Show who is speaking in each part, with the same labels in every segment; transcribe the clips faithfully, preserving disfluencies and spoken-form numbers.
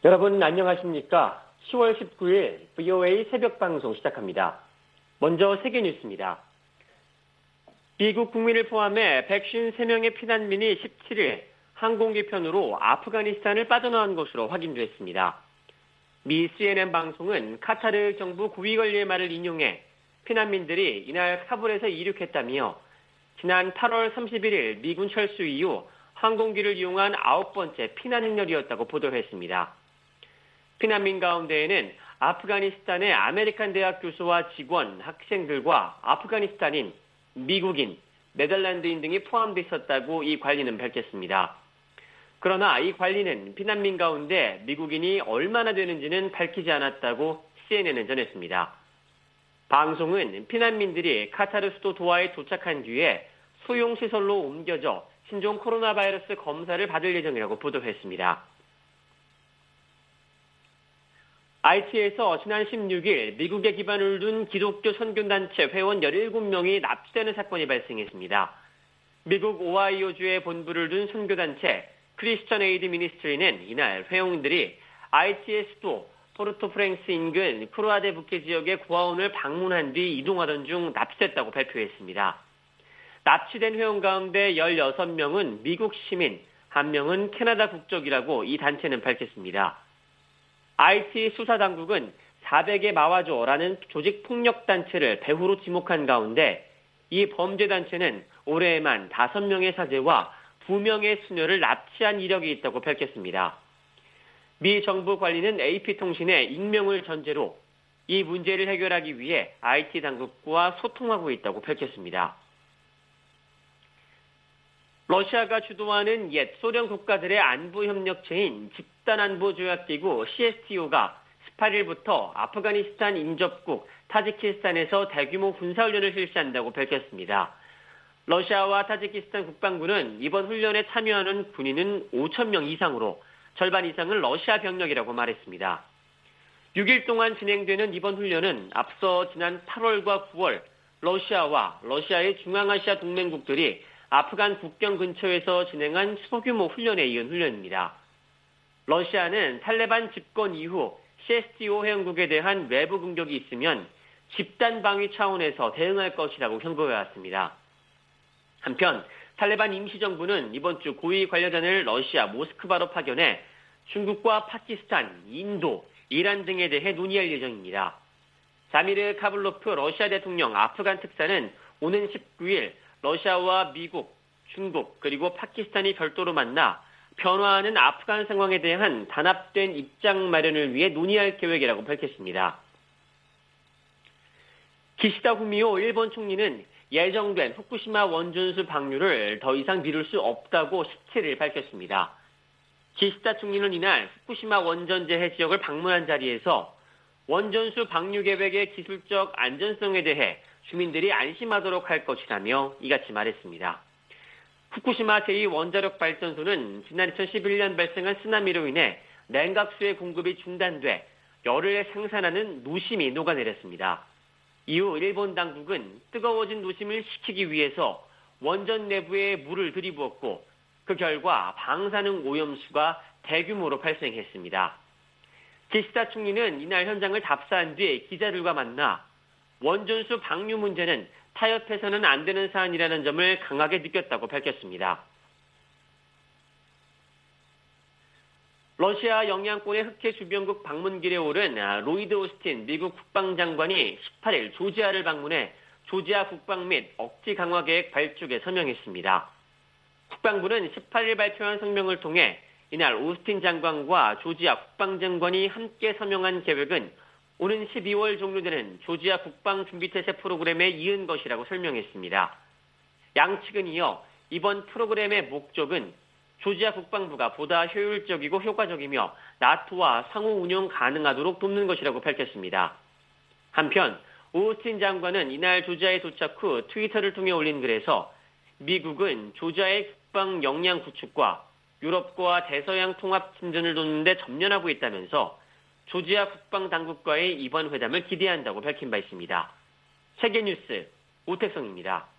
Speaker 1: 여러분 안녕하십니까? 시월 십구일 브이오에이 새벽 방송 시작합니다. 먼저 세계 뉴스입니다. 미국 국민을 포함해 백오십삼 명의 피난민이 십칠일 항공기 편으로 아프가니스탄을 빠져나온 것으로 확인됐습니다. 미 씨엔엔 방송은 카타르 정부 고위관리의 말을 인용해 피난민들이 이날 카불에서 이륙했다며 지난 팔월 삼십일일 미군 철수 이후 항공기를 이용한 아홉 번째 피난 행렬이었다고 보도했습니다. 피난민 가운데에는 아프가니스탄의 아메리칸 대학 교수와 직원, 학생들과 아프가니스탄인, 미국인, 네덜란드인 등이 포함되어 있었다고 이 관리는 밝혔습니다. 그러나 이 관리는 피난민 가운데 미국인이 얼마나 되는지는 밝히지 않았다고 씨엔엔은 전했습니다. 방송은 피난민들이 카타르 수도 도하에 도착한 뒤에 소형 시설로 옮겨져 신종 코로나 바이러스 검사를 받을 예정이라고 보도했습니다. 아이티에서 지난 십육일 미국에 기반을 둔 기독교 선교단체 회원 열일곱 명이 납치되는 사건이 발생했습니다. 미국 오하이오주에 본부를 둔 선교단체 크리스천 에이드 미니스트리는 이날 회원들이 아이티의 수도 포르토프랭스 인근 크루아데 부케 지역의 고아원을 방문한 뒤 이동하던 중 납치됐다고 발표했습니다. 납치된 회원 가운데 열여섯 명은 미국 시민, 한 명은 캐나다 국적이라고 이 단체는 밝혔습니다. 아이티 수사당국은 사백의 마와조라는 조직폭력단체를 배후로 지목한 가운데 이 범죄단체는 올해에만 다섯 명의 사제와 두 명의 수녀를 납치한 이력이 있다고 밝혔습니다. 미 정부 관리는 에이피통신에 익명을 전제로 이 문제를 해결하기 위해 아이티 당국과 소통하고 있다고 밝혔습니다. 러시아가 주도하는 옛 소련 국가들의 안보협력체인 집단안보조약기구 씨에스티오가 십팔일부터 아프가니스탄 인접국 타지키스탄에서 대규모 군사훈련을 실시한다고 밝혔습니다. 러시아와 타지키스탄 국방부는 이번 훈련에 참여하는 군인은 오천 명 이상으로 절반 이상은 러시아 병력이라고 말했습니다. 육일 동안 진행되는 이번 훈련은 앞서 지난 팔월과 구월 러시아와 러시아의 중앙아시아 동맹국들이 아프간 국경 근처에서 진행한 소규모 훈련에 이은 훈련입니다. 러시아는 탈레반 집권 이후 씨에스티오 회원국에 대한 외부 공격이 있으면 집단 방위 차원에서 대응할 것이라고 경고해왔습니다. 한편 탈레반 임시정부는 이번 주 고위 관료단을 러시아 모스크바로 파견해 중국과 파키스탄, 인도, 이란 등에 대해 논의할 예정입니다. 자미르 카블로프 러시아 대통령 아프간 특사는 오는 십구일 러시아와 미국, 중국, 그리고 파키스탄이 별도로 만나 변화하는 아프간 상황에 대한 단합된 입장 마련을 위해 논의할 계획이라고 밝혔습니다. 기시다 후미오 일본 총리는 예정된 후쿠시마 원전수 방류를 더 이상 미룰 수 없다고 십칠일 밝혔습니다. 기시다 총리는 이날 후쿠시마 원전 재해 지역을 방문한 자리에서 원전수 방류 계획의 기술적 안전성에 대해 주민들이 안심하도록 할 것이라며 이같이 말했습니다. 후쿠시마 제이 원자력 발전소는 지난 이천십일년 발생한 쓰나미로 인해 냉각수의 공급이 중단돼 열을 생산하는 노심이 녹아내렸습니다. 이후 일본 당국은 뜨거워진 노심을 식히기 위해서 원전 내부에 물을 들이부었고 그 결과 방사능 오염수가 대규모로 발생했습니다. 기시다 총리는 이날 현장을 답사한 뒤 기자들과 만나 원전수 방류 문제는 타협해서는 안 되는 사안이라는 점을 강하게 느꼈다고 밝혔습니다. 러시아 영향권의 흑해 주변국 방문길에 오른 로이드 오스틴 미국 국방장관이 십팔일 조지아를 방문해 조지아 국방 및 억지 강화 계획 발족에 서명했습니다. 국방부는 십팔일 발표한 성명을 통해 이날 오스틴 장관과 조지아 국방장관이 함께 서명한 계획은 오는 십이월 종료되는 조지아 국방준비태세 프로그램에 이은 것이라고 설명했습니다. 양측은 이어 이번 프로그램의 목적은 조지아 국방부가 보다 효율적이고 효과적이며 나토와 상호 운용 가능하도록 돕는 것이라고 밝혔습니다. 한편 오스틴 장관은 이날 조지아에 도착 후 트위터를 통해 올린 글에서 미국은 조지아의 국방 역량 구축과 유럽과 대서양 통합 진전을 돕는 데 전념하고 있다면서 조지아 국방당국과의 이번 회담을 기대한다고 밝힌 바 있습니다. 세계뉴스 오택성입니다.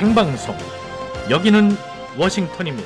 Speaker 2: 생방송, 여기는 워싱턴입니다.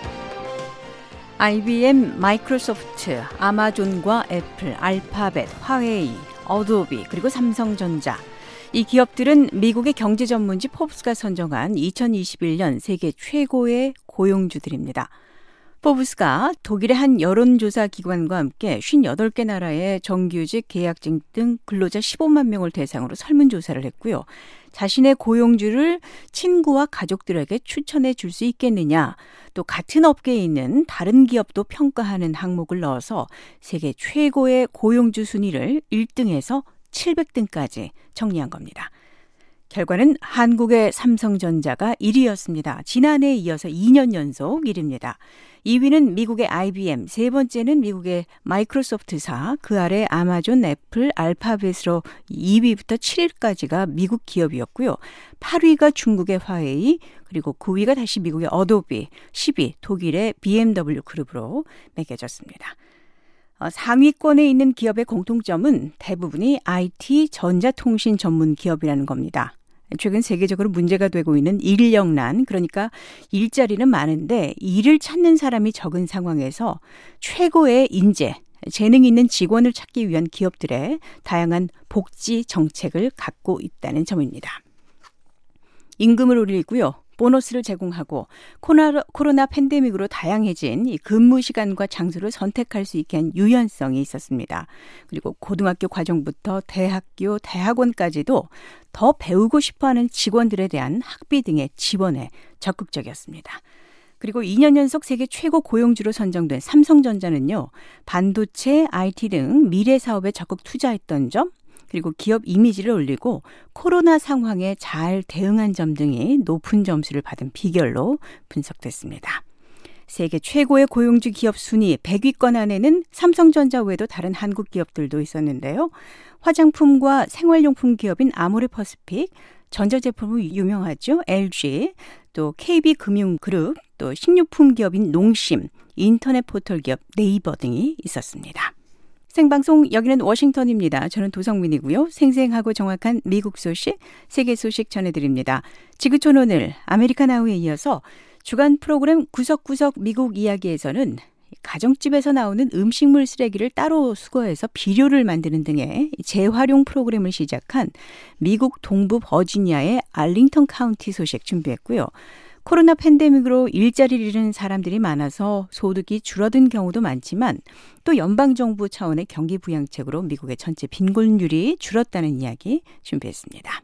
Speaker 3: 아이비엠, 마이크로소프트, 아마존과 애플, 알파벳, 화웨이, 어도비, 그리고 삼성전자. 이 기업들은 미국의 경제 전문지 포브스가 선정한 이천이십일 년 세계 최고의 고용주들입니다. 포브스가 독일의 한 여론조사 기관과 함께 오십팔 개 나라의 정규직, 계약직 등 근로자 십오만 명을 대상으로 설문조사를 했고요. 자신의 고용주를 친구와 가족들에게 추천해 줄 수 있겠느냐, 또 같은 업계에 있는 다른 기업도 평가하는 항목을 넣어서 세계 최고의 고용주 순위를 일 등에서 칠백 등까지 정리한 겁니다. 결과는 한국의 삼성전자가 일 위였습니다. 지난해에 이어서 이 년 연속 일 위입니다. 이 위는 미국의 아이비엠, 세 번째는 미국의 마이크로소프트사, 그 아래 아마존, 애플, 알파벳으로 이 위부터 칠 위까지가 미국 기업이었고요. 팔 위가 중국의 화웨이, 그리고 구 위가 다시 미국의 어도비, 십 위 독일의 비엠더블유 그룹으로 매겨졌습니다. 상위권에 있는 기업의 공통점은 대부분이 아이티, 전자통신 전문 기업이라는 겁니다. 최근 세계적으로 문제가 되고 있는 인력난, 그러니까 일자리는 많은데 일을 찾는 사람이 적은 상황에서 최고의 인재, 재능 있는 직원을 찾기 위한 기업들의 다양한 복지 정책을 갖고 있다는 점입니다. 임금을 올리고요. 보너스를 제공하고 코로나, 코로나 팬데믹으로 다양해진 이 근무 시간과 장소를 선택할 수 있게 한 유연성이 있었습니다. 그리고 고등학교 과정부터 대학교, 대학원까지도 더 배우고 싶어하는 직원들에 대한 학비 등의 지원에 적극적이었습니다. 그리고 이 년 연속 세계 최고 고용주로 선정된 삼성전자는요, 반도체, 아이티 등 미래 사업에 적극 투자했던 점, 그리고 기업 이미지를 올리고 코로나 상황에 잘 대응한 점 등이 높은 점수를 받은 비결로 분석됐습니다. 세계 최고의 고용주 기업 순위 백 위권 안에는 삼성전자 외에도 다른 한국 기업들도 있었는데요. 화장품과 생활용품 기업인 아모레퍼시픽, 전자제품은 유명하죠. 엘지, 또 케이비금융그룹, 또 식료품 기업인 농심, 인터넷 포털 기업 네이버 등이 있었습니다. 생방송, 여기는 워싱턴입니다. 저는 도성민이고요. 생생하고 정확한 미국 소식, 세계 소식 전해드립니다. 지구촌 오늘 아메리칸 하우에 이어서 주간 프로그램 구석구석 미국 이야기에서는 가정집에서 나오는 음식물 쓰레기를 따로 수거해서 비료를 만드는 등의 재활용 프로그램을 시작한 미국 동부 버지니아의 알링턴 카운티 소식 준비했고요. 코로나 팬데믹으로 일자리를 잃은 사람들이 많아서 소득이 줄어든 경우도 많지만 또 연방정부 차원의 경기 부양책으로 미국의 전체 빈곤율이 줄었다는 이야기 준비했습니다.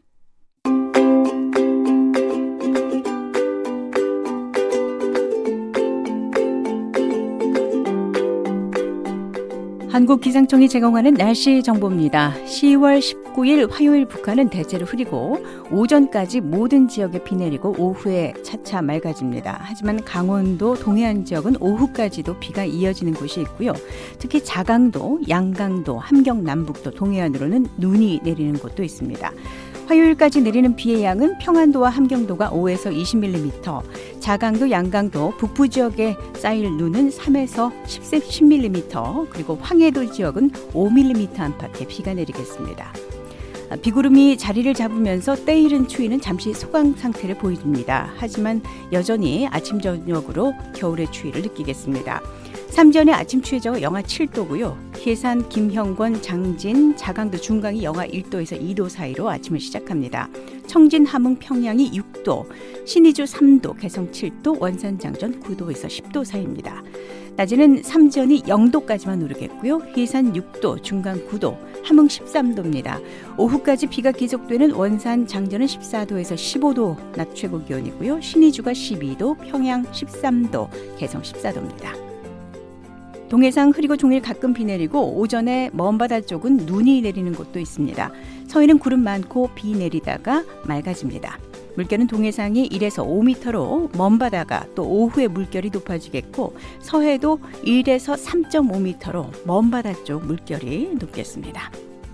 Speaker 3: 한국기상청이 제공하는 날씨 정보입니다. 시월 십구일 화요일 북한은 대체로 흐리고 오전까지 모든 지역에 비 내리고 오후에 차차 맑아집니다. 하지만 강원도 동해안 지역은 오후까지도 비가 이어지는 곳이 있고요. 특히 자강도, 양강도, 함경 남북도 동해안으로는 눈이 내리는 곳도 있습니다. 화요일까지 내리는 비의 양은 평안도와 함경도가 오에서 이십 밀리미터, 자강도, 양강도, 북부 지역에 쌓일 눈은 삼에서 십 밀리미터, 그리고 황해도 지역은 오 밀리미터 안팎의 비가 내리겠습니다. 비구름이 자리를 잡으면서 때이른 추위는 잠시 소강 상태를 보입니다. 하지만 여전히 아침 저녁으로 겨울의 추위를 느끼겠습니다. 삼전의 아침 최저가 영하 칠 도고요. 해산, 김형권, 장진, 자강도, 중강이 영하 일 도에서 이 도 사이로 아침을 시작합니다. 청진, 함흥, 평양이 육 도, 신의주 삼 도, 개성 칠 도, 원산, 장전 구 도에서 십 도 사이입니다. 낮에는 삼전이 영 도까지만 오르겠고요. 해산 육 도, 중강 구 도, 함흥 십삼 도입니다. 오후까지 비가 계속되는 원산, 장전은 십사 도에서 십오 도 낮 최고 기온이고요. 신의주가 십이 도, 평양 십삼 도, 개성 십사 도입니다. 동해상 흐리고 종일 가끔 비 내리고 오전에 먼바다 쪽은 눈이 내리는 곳도 있습니다. 서해는 구름 많고 비 내리다가 맑아집니다. 물결은 동해상이 일에서 오 미터로 먼바다가 또 오후에 물결이 높아지겠고 서해도 일에서 삼 점 오 미터로 먼바다 쪽 물결이 높겠습니다.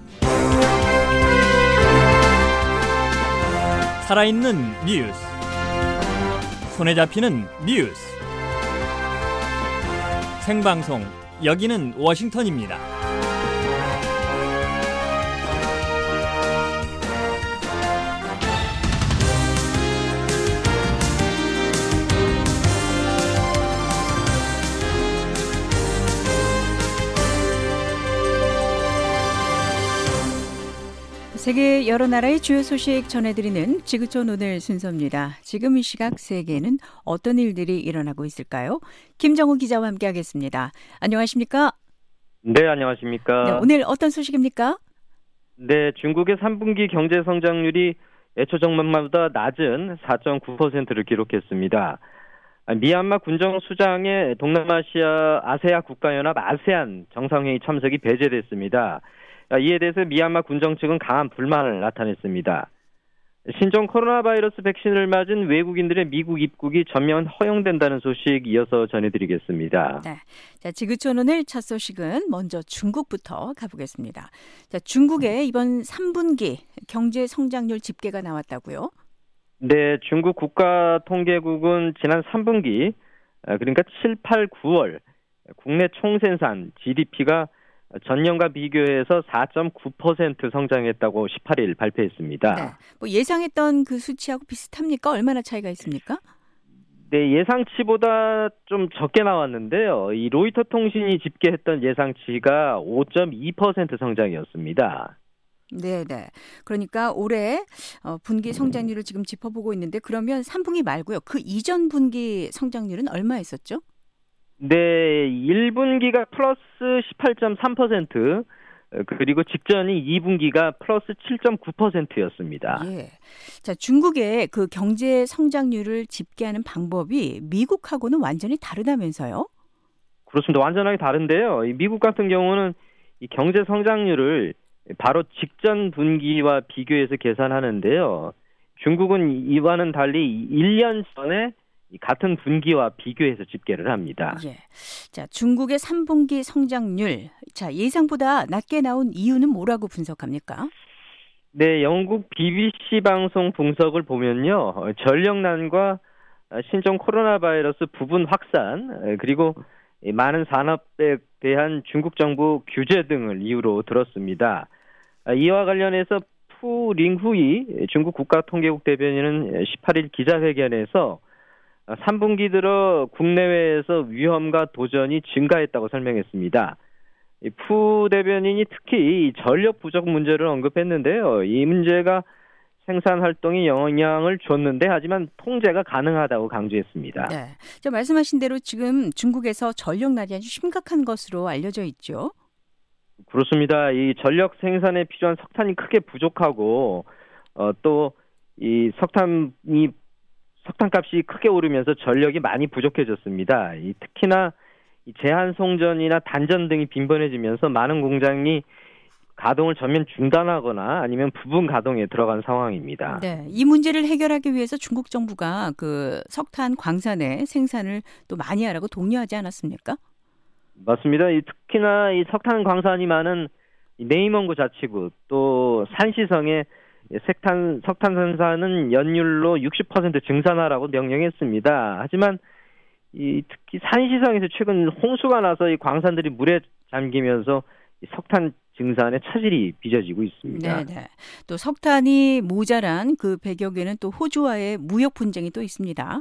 Speaker 4: 살아있는 뉴스, 손에 잡히는 뉴스, 생방송, 여기는 워싱턴입니다.
Speaker 3: 세계 여러 나라의 주요 소식 전해드리는 지구촌 오늘 순서입니다. 지금 이 시각 세계에는 어떤 일들이 일어나고 있을까요? 김정우 기자와 함께하겠습니다. 안녕하십니까?
Speaker 5: 네, 안녕하십니까?
Speaker 3: 네, 오늘 어떤 소식입니까?
Speaker 5: 네, 중국의 삼 분기 경제 성장률이 예초 전망보다 낮은 사 점 구 퍼센트를 기록했습니다. 미얀마 군정 수장의 동남아시아 아세아 국가연합 아세안 정상회의 참석이 배제됐습니다. 이에 대해서 미얀마 군정 측은 강한 불만을 나타냈습니다. 신종 코로나 바이러스 백신을 맞은 외국인들의 미국 입국이 전면 허용된다는 소식 이어서 전해드리겠습니다.
Speaker 3: 네, 자 지구촌 오늘 첫 소식은 먼저 중국부터 가보겠습니다. 자, 중국의 이번 삼 분기 경제 성장률 집계가 나왔다고요?
Speaker 5: 네, 중국 국가통계국은 지난 삼 분기 그러니까 칠, 팔, 구월 국내 총생산 지디피가 전년과 비교해서 사 점 구 퍼센트 성장했다고 십팔 일 발표했습니다.
Speaker 3: 네, 뭐 예상했던 그 수치하고 비슷합니까? 얼마나 차이가 있습니까?
Speaker 5: 네, 예상치보다 좀 적게 나왔는데요. 이 로이터 통신이 집계했던 예상치가 오 점 이 퍼센트 성장이었습니다.
Speaker 3: 네, 네. 그러니까 올해 분기 성장률을 지금 짚어보고 있는데 그러면 삼 분기 말고요. 그 이전 분기 성장률은 얼마였었죠?
Speaker 5: 네, 일 분기가 플러스 십팔 점 삼 퍼센트, 그리고 직전이 이 분기가 플러스 칠 점 구 퍼센트였습니다.
Speaker 3: 예. 자, 중국의 그 경제 성장률을 집계하는 방법이 미국하고는 완전히 다르다면서요?
Speaker 5: 그렇습니다. 완전하게 다른데요. 미국 같은 경우는 이 경제 성장률을 바로 직전 분기와 비교해서 계산하는데요. 중국은 이와는 달리 일 년 전에 같은 분기와 비교해서 집계를 합니다.
Speaker 3: 예. 자, 중국의 삼 분기 성장률, 자 예상보다 낮게 나온 이유는 뭐라고 분석합니까?
Speaker 5: 네, 영국 비비씨 방송 분석을 보면요, 전력난과 신종 코로나 바이러스 부분 확산, 그리고 많은 산업에 대한 중국 정부 규제 등을 이유로 들었습니다. 이와 관련해서 푸 링후이 중국 국가통계국 대변인은 십팔 일 기자회견에서 삼 분기 들어 국내외에서 위험과 도전이 증가했다고 설명했습니다. 푸 대변인이 특히 전력 부족 문제를 언급했는데요. 이 문제가 생산 활동에 영향을 줬는데 하지만 통제가 가능하다고 강조했습니다.
Speaker 3: 네, 저 말씀하신 대로 지금 중국에서 전력난이 아주 심각한 것으로 알려져 있죠.
Speaker 5: 그렇습니다. 이 전력 생산에 필요한 석탄이 크게 부족하고 어, 또 이 석탄이 석탄값이 크게 오르면서 전력이 많이 부족해졌습니다. 이 특히나 이 제한 송전이나 단전 등이 빈번해지면서 많은 공장이 가동을 전면 중단하거나 아니면 부분 가동에 들어간 상황입니다.
Speaker 3: 네, 이 문제를 해결하기 위해서 중국 정부가 그 석탄 광산의 생산을 또 많이 하라고 독려하지 않았습니까?
Speaker 5: 맞습니다. 이 특히나 이 석탄 광산이 많은 네이먼구 자치구 또 산시성의 석탄, 석탄 생산은 연율로 육십 퍼센트 증산하라고 명령했습니다. 하지만 이 특히 산시성에서 최근 홍수가 나서 이 광산들이 물에 잠기면서 이 석탄 증산에 차질이 빚어지고 있습니다.
Speaker 3: 네, 네. 또 석탄이 모자란 그 배경에는 또 호주와의 무역 분쟁이 또 있습니다.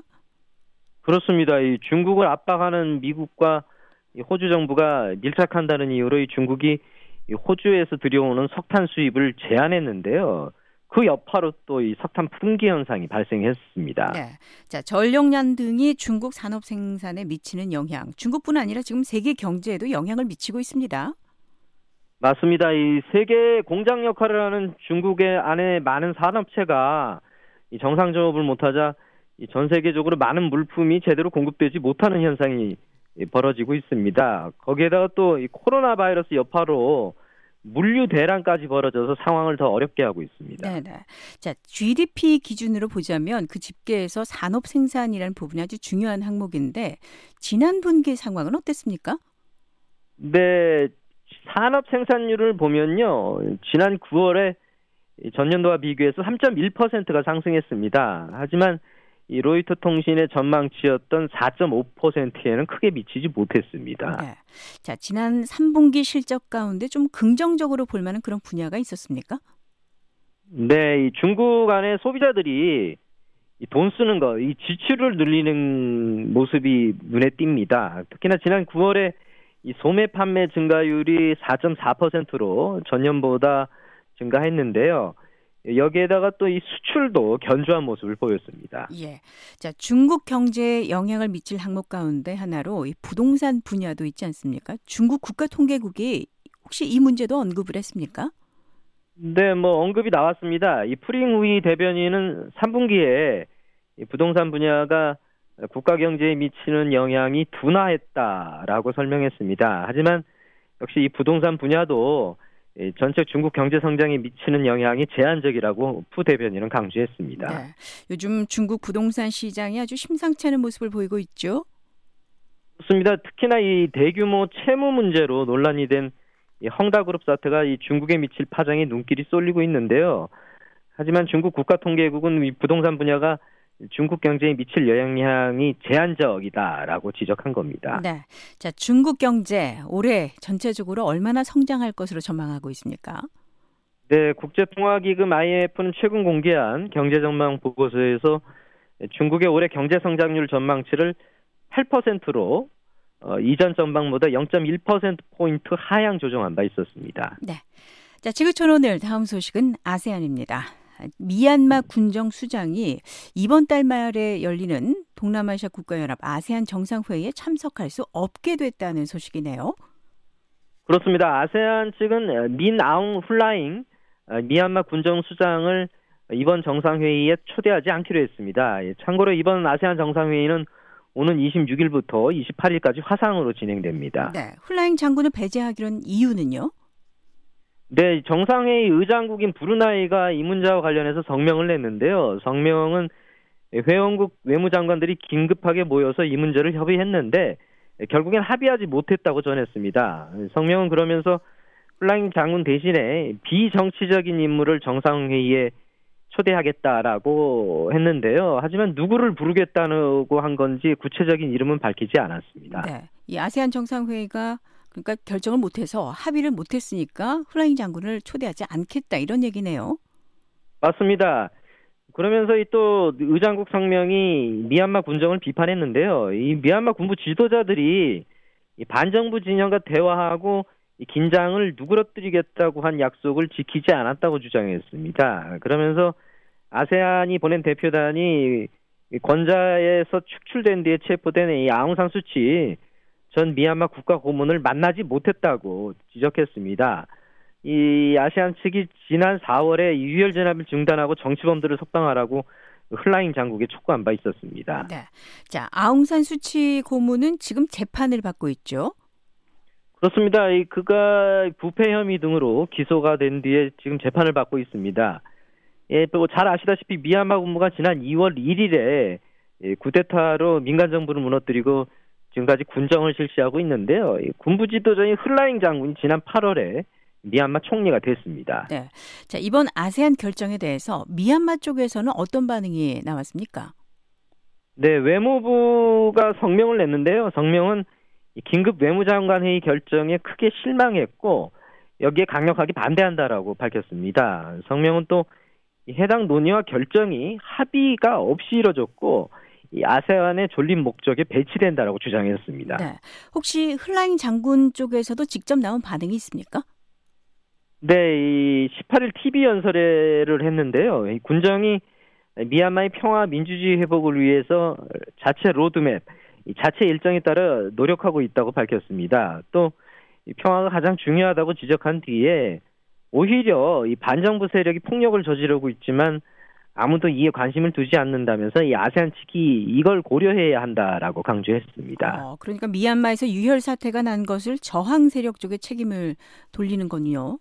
Speaker 5: 그렇습니다. 이 중국을 압박하는 미국과 이 호주 정부가 밀착한다는 이유로 이 중국이 이 호주에서 들여오는 석탄 수입을 제한했는데요. 그 여파로 또 이 석탄 품귀 현상이 발생했습니다.
Speaker 3: 네. 자, 전력난 등이 중국 산업 생산에 미치는 영향, 중국뿐 아니라 지금 세계 경제에도 영향을 미치고 있습니다.
Speaker 5: 맞습니다. 이 세계 공장 역할을 하는 중국의 안에 많은 산업체가 이 정상 작업을 못하자 이 전 세계적으로 많은 물품이 제대로 공급되지 못하는 현상이 벌어지고 있습니다. 거기에다가 또 이 코로나 바이러스 여파로 물류 대란까지 벌어져서 상황을 더 어렵게 하고 있습니다.
Speaker 3: 네, 네. 자, 지디피 기준으로 보자면 그 집계에서 산업 생산이라는 부분이 아주 중요한 항목인데 지난 분기 상황은 어땠습니까?
Speaker 5: 네, 산업 생산률을 보면요. 지난 구월에 전년도와 비교해서 삼 점 일 퍼센트가 상승했습니다. 하지만 이 로이터 통신의 전망치였던 사 점 오 퍼센트에는 크게 미치지 못했습니다.
Speaker 3: 네. 자, 지난 삼 분기 실적 가운데 좀 긍정적으로 볼 만한 그런 분야가 있었습니까?
Speaker 5: 네, 이 중국 안에 소비자들이 이 돈 쓰는 거, 이 지출을 늘리는 모습이 눈에 띕니다. 특히나 지난 구월에 이 소매 판매 증가율이 사 점 사 퍼센트로 전년보다 증가했는데요. 여기에다가 또 이 수출도 견조한 모습을 보였습니다.
Speaker 3: 예. 자, 중국 경제에 영향을 미칠 항목 가운데 하나로 이 부동산 분야도 있지 않습니까? 중국 국가통계국이 혹시 이 문제도 언급을 했습니까?
Speaker 5: 네, 뭐 언급이 나왔습니다. 이 프링후이 대변인은 삼 분기에 이 부동산 분야가 국가 경제에 미치는 영향이 둔화했다라고 설명했습니다. 하지만 역시 이 부동산 분야도 전체 중국 경제 성장에 미치는 영향이 제한적이라고 푸 대변인은 강조했습니다.
Speaker 3: 네. 요즘 중국 부동산 시장이 아주 심상치 않은 모습을 보이고 있죠.
Speaker 5: 그렇습니다. 특히나 이 대규모 채무 문제로 논란이 된 이 헝다그룹 사태가 이 중국에 미칠 파장에 눈길이 쏠리고 있는데요. 하지만 중국 국가통계국은 이 부동산 분야가 중국 경제에 미칠 영향이 제한적이다라고 지적한 겁니다.
Speaker 3: 네. 자, 중국 경제 올해 전체적으로 얼마나 성장할 것으로 전망하고 있습니까?
Speaker 5: 네, 국제통화기금 아이엠에프는 최근 공개한 경제전망 보고서에서 중국의 올해 경제 성장률 전망치를 팔 퍼센트로 어, 이전 전망보다 영 점 일 퍼센트 포인트 하향 조정한 바 있었습니다.
Speaker 3: 네. 자, 지구촌 오늘 다음 소식은 아세안입니다. 미얀마 군정 수장이 이번 달 말에 열리는 동남아시아 국가연합 아세안 정상회의에 참석할 수 없게 됐다는 소식이네요.
Speaker 5: 그렇습니다. 아세안 측은 민 아웅 훌라잉 미얀마 군정 수장을 이번 정상회의에 초대하지 않기로 했습니다. 참고로 이번 아세안 정상회의는 오는 이십육 일부터 이십팔 일까지 화상으로 진행됩니다.
Speaker 3: 네, 훌라잉 장군을 배제하기로는 이유는요?
Speaker 5: 네, 정상회의 의장국인 브루나이가 이 문제와 관련해서 성명을 냈는데요. 성명은 회원국 외무장관들이 긴급하게 모여서 이 문제를 협의했는데 결국엔 합의하지 못했다고 전했습니다. 성명은 그러면서 훌라잉 장군 대신에 비정치적인 인물을 정상회의에 초대하겠다라고 했는데요. 하지만 누구를 부르겠다고 한 건지 구체적인 이름은 밝히지 않았습니다.
Speaker 3: 네, 이 아세안 정상회의가 그러니까 결정을 못해서 합의를 못했으니까 훌라잉 장군을 초대하지 않겠다 이런 얘기네요.
Speaker 5: 맞습니다. 그러면서 이 또 의장국 성명이 미얀마 군정을 비판했는데요. 이 미얀마 군부 지도자들이 이 반정부 진영과 대화하고 이 긴장을 누그러뜨리겠다고 한 약속을 지키지 않았다고 주장했습니다. 그러면서 아세안이 보낸 대표단이 권좌에서 축출된 뒤에 체포된 이 아웅산 수치 전 미얀마 국가 고문을 만나지 못했다고 지적했습니다. 이 아세안 측이 지난 사월에 유혈 진압을 중단하고 정치범들을 석방하라고 훌라잉 장국에 촉구한 바 있었습니다.
Speaker 3: 네, 자 아웅산 수치 고문은 지금 재판을 받고 있죠.
Speaker 5: 그렇습니다. 이 그가 부패 혐의 등으로 기소가 된 뒤에 지금 재판을 받고 있습니다. 예, 또 잘 아시다시피 미얀마 군부가 지난 이월 일일에 쿠데타로 민간 정부를 무너뜨리고 지금까지 군정을 실시하고 있는데요. 군부 지도자인 훌라잉 장군이 지난 팔월에 미얀마 총리가 됐습니다.
Speaker 3: 네, 자 이번 아세안 결정에 대해서 미얀마 쪽에서는 어떤 반응이 나왔습니까?
Speaker 5: 네, 외무부가 성명을 냈는데요. 성명은 긴급 외무장관 회의 결정에 크게 실망했고 여기에 강력하게 반대한다라고 밝혔습니다. 성명은 또 해당 논의와 결정이 합의가 없이 이뤄졌고 이 아세안의 존립 목적에 배치된다라고 주장했습니다.
Speaker 3: 네, 혹시 훌라잉 장군 쪽에서도 직접 나온 반응이 있습니까?
Speaker 5: 네, 이 십팔 일 티비 연설회를 했는데요. 이 군정이 미얀마의 평화 민주주의 회복을 위해서 자체 로드맵, 이 자체 일정에 따라 노력하고 있다고 밝혔습니다. 또 이 평화가 가장 중요하다고 지적한 뒤에 오히려 이 반정부 세력이 폭력을 저지르고 있지만 아무도 이에 관심을 두지 않는다면서 이 아세안 측이 이걸 고려해야 한다라고 강조했습니다.
Speaker 3: 어, 그러니까 미얀마에서 유혈 사태가 난 것을 저항 세력 쪽에 책임을 돌리는 건요.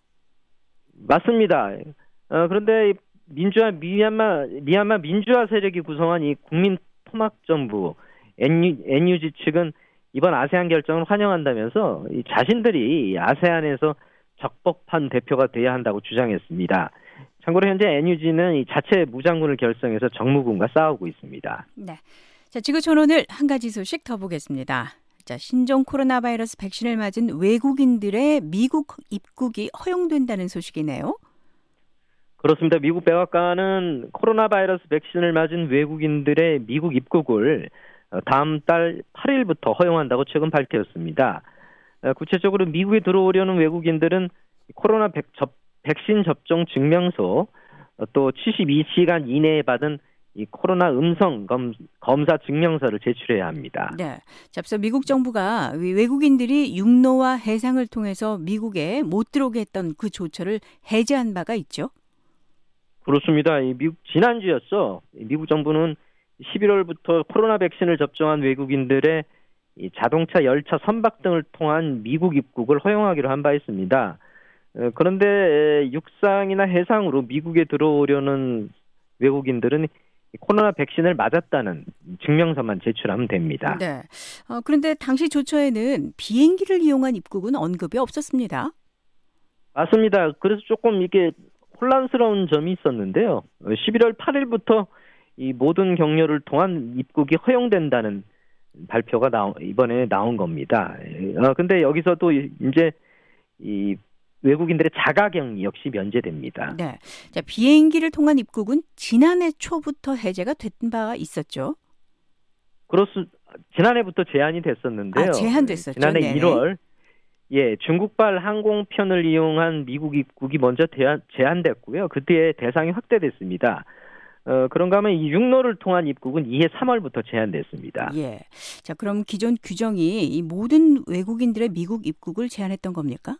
Speaker 5: 맞습니다. 어, 그런데 민주화 미얀마 미얀마 민주화 세력이 구성한 이 국민 토막정부 엔유지 측은 이번 아세안 결정을 환영한다면서 이 자신들이 아세안에서 적법한 대표가 돼야 한다고 주장했습니다. 참고로 현재 엔유지는 이 자체 무장군을 결성해서 정무군과 싸우고 있습니다.
Speaker 3: 네, 자 지구촌 오늘 한 가지 소식 더 보겠습니다. 자 신종 코로나 바이러스 백신을 맞은 외국인들의 미국 입국이 허용된다는 소식이네요.
Speaker 5: 그렇습니다. 미국 백악관은 코로나 바이러스 백신을 맞은 외국인들의 미국 입국을 다음 달 팔 일부터 허용한다고 최근 밝혔습니다. 구체적으로 미국에 들어오려는 외국인들은 코로나 백, 접, 백신 접종 증명서, 또 칠십이 시간 이내에 받은 이 코로나 음성 검, 검사 증명서를 제출해야 합니다.
Speaker 3: 네. 자, 앞서 미국 정부가 외국인들이 육로와 해상을 통해서 미국에 못 들어오게 했던 그 조처를 해제한 바가 있죠.
Speaker 5: 그렇습니다. 이 미국 지난주였어. 미국 정부는 십일월부터 코로나 백신을 접종한 외국인들의 이 자동차, 열차, 선박 등을 통한 미국 입국을 허용하기로 한 바 있습니다. 그런데 육상이나 해상으로 미국에 들어오려는 외국인들은 코로나 백신을 맞았다는 증명서만 제출하면 됩니다.
Speaker 3: 네. 어, 그런데 당시 조처에는 비행기를 이용한 입국은 언급이 없었습니다.
Speaker 5: 맞습니다. 그래서 조금 이게 혼란스러운 점이 있었는데요. 십일월 팔일부터 이 모든 경로를 통한 입국이 허용된다는 발표가 나오, 이번에 나온 겁니다. 어, 근데 여기서도 이제 이 외국인들의 자가격리 역시 면제됩니다.
Speaker 3: 네. 자, 비행기를 통한 입국은 지난해 초부터 해제가 된 바가 있었죠.
Speaker 5: 그렇수 지난해부터 제한이 됐었는데요.
Speaker 3: 아, 제한됐었죠.
Speaker 5: 지난해
Speaker 3: 네네.
Speaker 5: 일월 예, 중국발 항공편을 이용한 미국 입국이 먼저 대한, 제한됐고요. 그 뒤에 대상이 확대됐습니다. 어, 그런가 하면 이 육로를 통한 입국은 이해 삼월부터 제한됐습니다.
Speaker 3: 예. 자, 그럼 기존 규정이 이 모든 외국인들의 미국 입국을 제한했던 겁니까?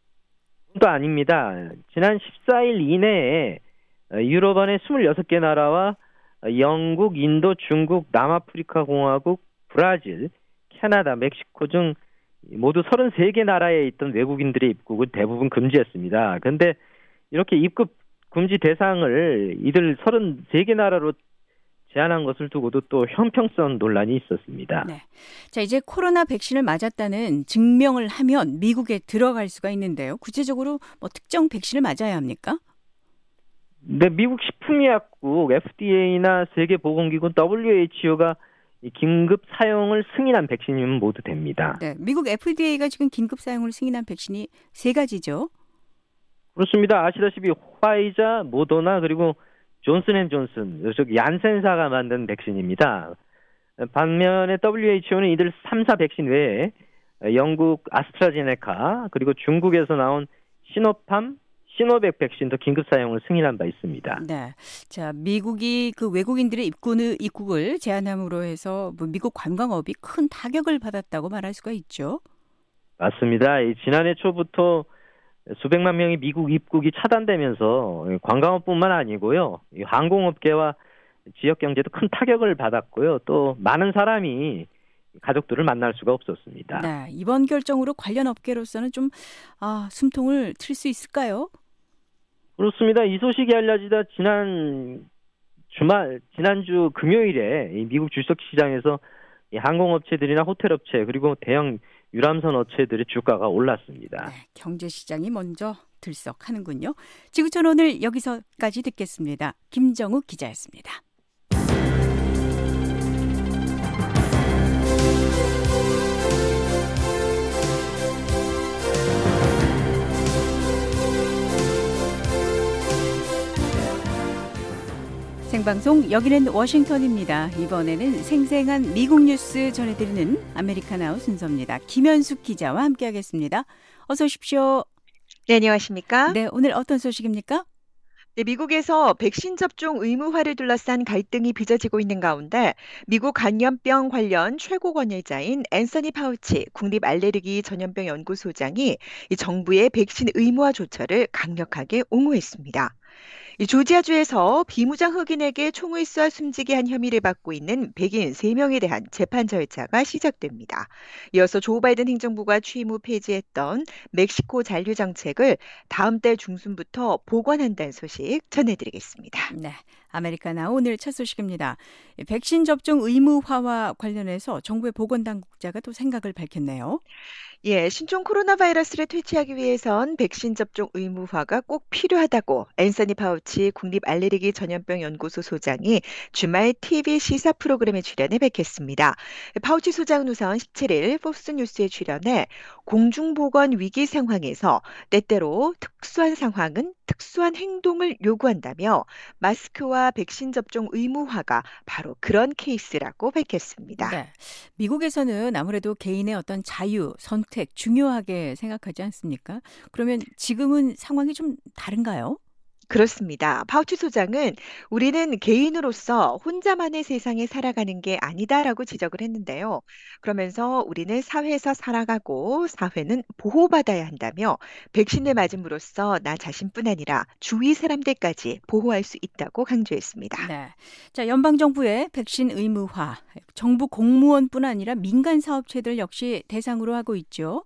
Speaker 5: 또 아닙니다. 지난 십사일 이내에 유럽 안에 스물여섯 개 나라와 영국, 인도, 중국, 남아프리카 공화국, 브라질, 캐나다, 멕시코 등 모두 서른세 개 나라에 있던 외국인들의 입국을 대부분 금지했습니다. 그런데 이렇게 입국 금지 대상을 이들 서른세 개 나라로 제한한 것을 두고도 또 형평성 논란이 있었습니다.
Speaker 3: 네. 자, 이제 코로나 백신을 맞았다는 증명을 하면 미국에 들어갈 수가 있는데요. 구체적으로 뭐 특정 백신을 맞아야 합니까?
Speaker 5: 네, 미국 식품의약국 에프디에이나 세계보건기구 더블유에이치오가 긴급 사용을 승인한 백신이면 모두 됩니다.
Speaker 3: 네, 미국 에프디에이가 지금 긴급 사용을 승인한 백신이 세 가지죠.
Speaker 5: 그렇습니다. 아시다시피 화이자, 모더나 그리고 존슨앤존슨, 즉 얀센사가 만든 백신입니다. 반면에 더블유에이치오는 이들 삼 사 백신 외에 영국 아스트라제네카 그리고 중국에서 나온 시노팜, 시노백 백신도 긴급 사용을 승인한 바 있습니다.
Speaker 3: 네, 자 미국이 그 외국인들의 입국을, 입국을 제한함으로 해서 뭐 미국 관광업이 큰 타격을 받았다고 말할 수가 있죠.
Speaker 5: 맞습니다. 지난해 초부터 수백만 명이 미국 입국이 차단되면서 관광업뿐만 아니고요, 항공업계와 지역 경제도 큰 타격을 받았고요. 또 많은 사람이 가족들을 만날 수가 없었습니다.
Speaker 3: 네, 이번 결정으로 관련 업계로서는 좀 아, 숨통을 틀 수 있을까요?
Speaker 5: 그렇습니다. 이 소식이 알려지다 지난 주말, 지난주 금요일에 이 미국 주식 시장에서 이 항공업체들이나 호텔업체 그리고 대형 유람선 업체들의 주가가 올랐습니다.
Speaker 3: 네, 경제시장이 먼저 들썩하는군요. 지구촌 오늘 여기서까지 듣겠습니다. 김정욱 기자였습니다. 생방송 여기는 워싱턴입니다. 이번에는 생생한 미국 뉴스 전해드리는 아메리카나우 순서입니다. 김현숙 기자와 함께하겠습니다. 어서 오십시오.
Speaker 6: 네, 안녕하십니까?
Speaker 3: 네, 오늘 어떤 소식입니까?
Speaker 6: 네, 미국에서 백신 접종 의무화를 둘러싼 갈등이 빚어지고 있는 가운데 미국 감염병 관련 최고 권위자인 앤서니 파우치 국립 알레르기 전염병 연구소장이 이 정부의 백신 의무화 조처를 강력하게 옹호했습니다. 이 조지아주에서 비무장 흑인에게 총을 쏴 숨지게 한 혐의를 받고 있는 백인 세 명에 대한 재판 절차가 시작됩니다. 이어서 조 바이든 행정부가 취임 후 폐지했던 멕시코 잔류 정책을 다음 달 중순부터 복원한다는 소식 전해드리겠습니다.
Speaker 3: 네, 아메리카나 오늘 첫 소식입니다. 백신 접종 의무화와 관련해서 정부의 보건당국자가 또 생각을 밝혔네요.
Speaker 6: 예, 신종 코로나 바이러스를 퇴치하기 위해선 백신 접종 의무화가 꼭 필요하다고 앤서니 파우치 국립 알레르기 전염병 연구소 소장이 주말 티비 시사 프로그램에 출연해 밝혔습니다. 파우치 소장은 우선 십칠일 폭스뉴스에 출연해 공중보건 위기 상황에서 때때로 특 특수한 상황은 특수한 행동을 요구한다며 마스크와 백신 접종 의무화가 바로 그런 케이스라고 밝혔습니다.
Speaker 3: 네. 미국에서는 아무래도 개인의 어떤 자유, 선택 중요하게 생각하지 않습니까? 그러면 지금은 상황이 좀 다른가요?
Speaker 6: 그렇습니다. 파우치 소장은 우리는 개인으로서 혼자만의 세상에 살아가는 게 아니다라고 지적을 했는데요. 그러면서 우리는 사회에서 살아가고 사회는 보호받아야 한다며 백신을 맞음으로써 나 자신뿐 아니라 주위 사람들까지 보호할 수 있다고 강조했습니다.
Speaker 3: 네. 자, 연방정부의 백신 의무화, 정부 공무원뿐 아니라 민간 사업체들 역시 대상으로 하고 있죠.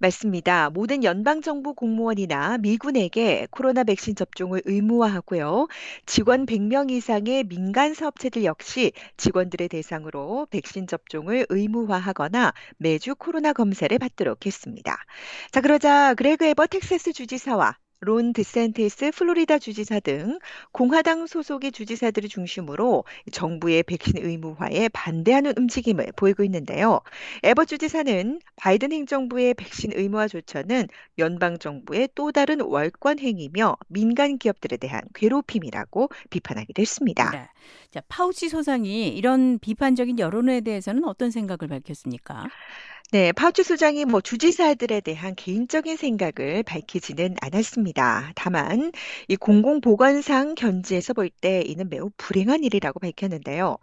Speaker 6: 맞습니다. 모든 연방정부 공무원이나 미군에게 코로나 백신 접종을 의무화하고요. 직원 백 명 이상의 민간 사업체들 역시 직원들의 대상으로 백신 접종을 의무화하거나 매주 코로나 검사를 받도록 했습니다. 자, 그러자 그레그 에버 텍사스 주지사와 론 드샌티스 플로리다 주지사 등 공화당 소속의 주지사들을 중심으로 정부의 백신 의무화에 반대하는 움직임을 보이고 있는데요. 에버 주지사는 바이든 행정부의 백신 의무화 조처는 연방 정부의 또 다른 월권 행위며 민간 기업들에 대한 괴롭힘이라고 비판하기도 했습니다.
Speaker 3: 네. 자, 파우치 소장이 이런 비판적인 여론에 대해서는 어떤 생각을 밝혔습니까?
Speaker 6: 네, 파우치 소장이 뭐 주지사들에 대한 개인적인 생각을 밝히지는 않았습니다. 다만 이 공공보건상 견지에서 볼 때 이는 매우 불행한 일이라고 밝혔는데요.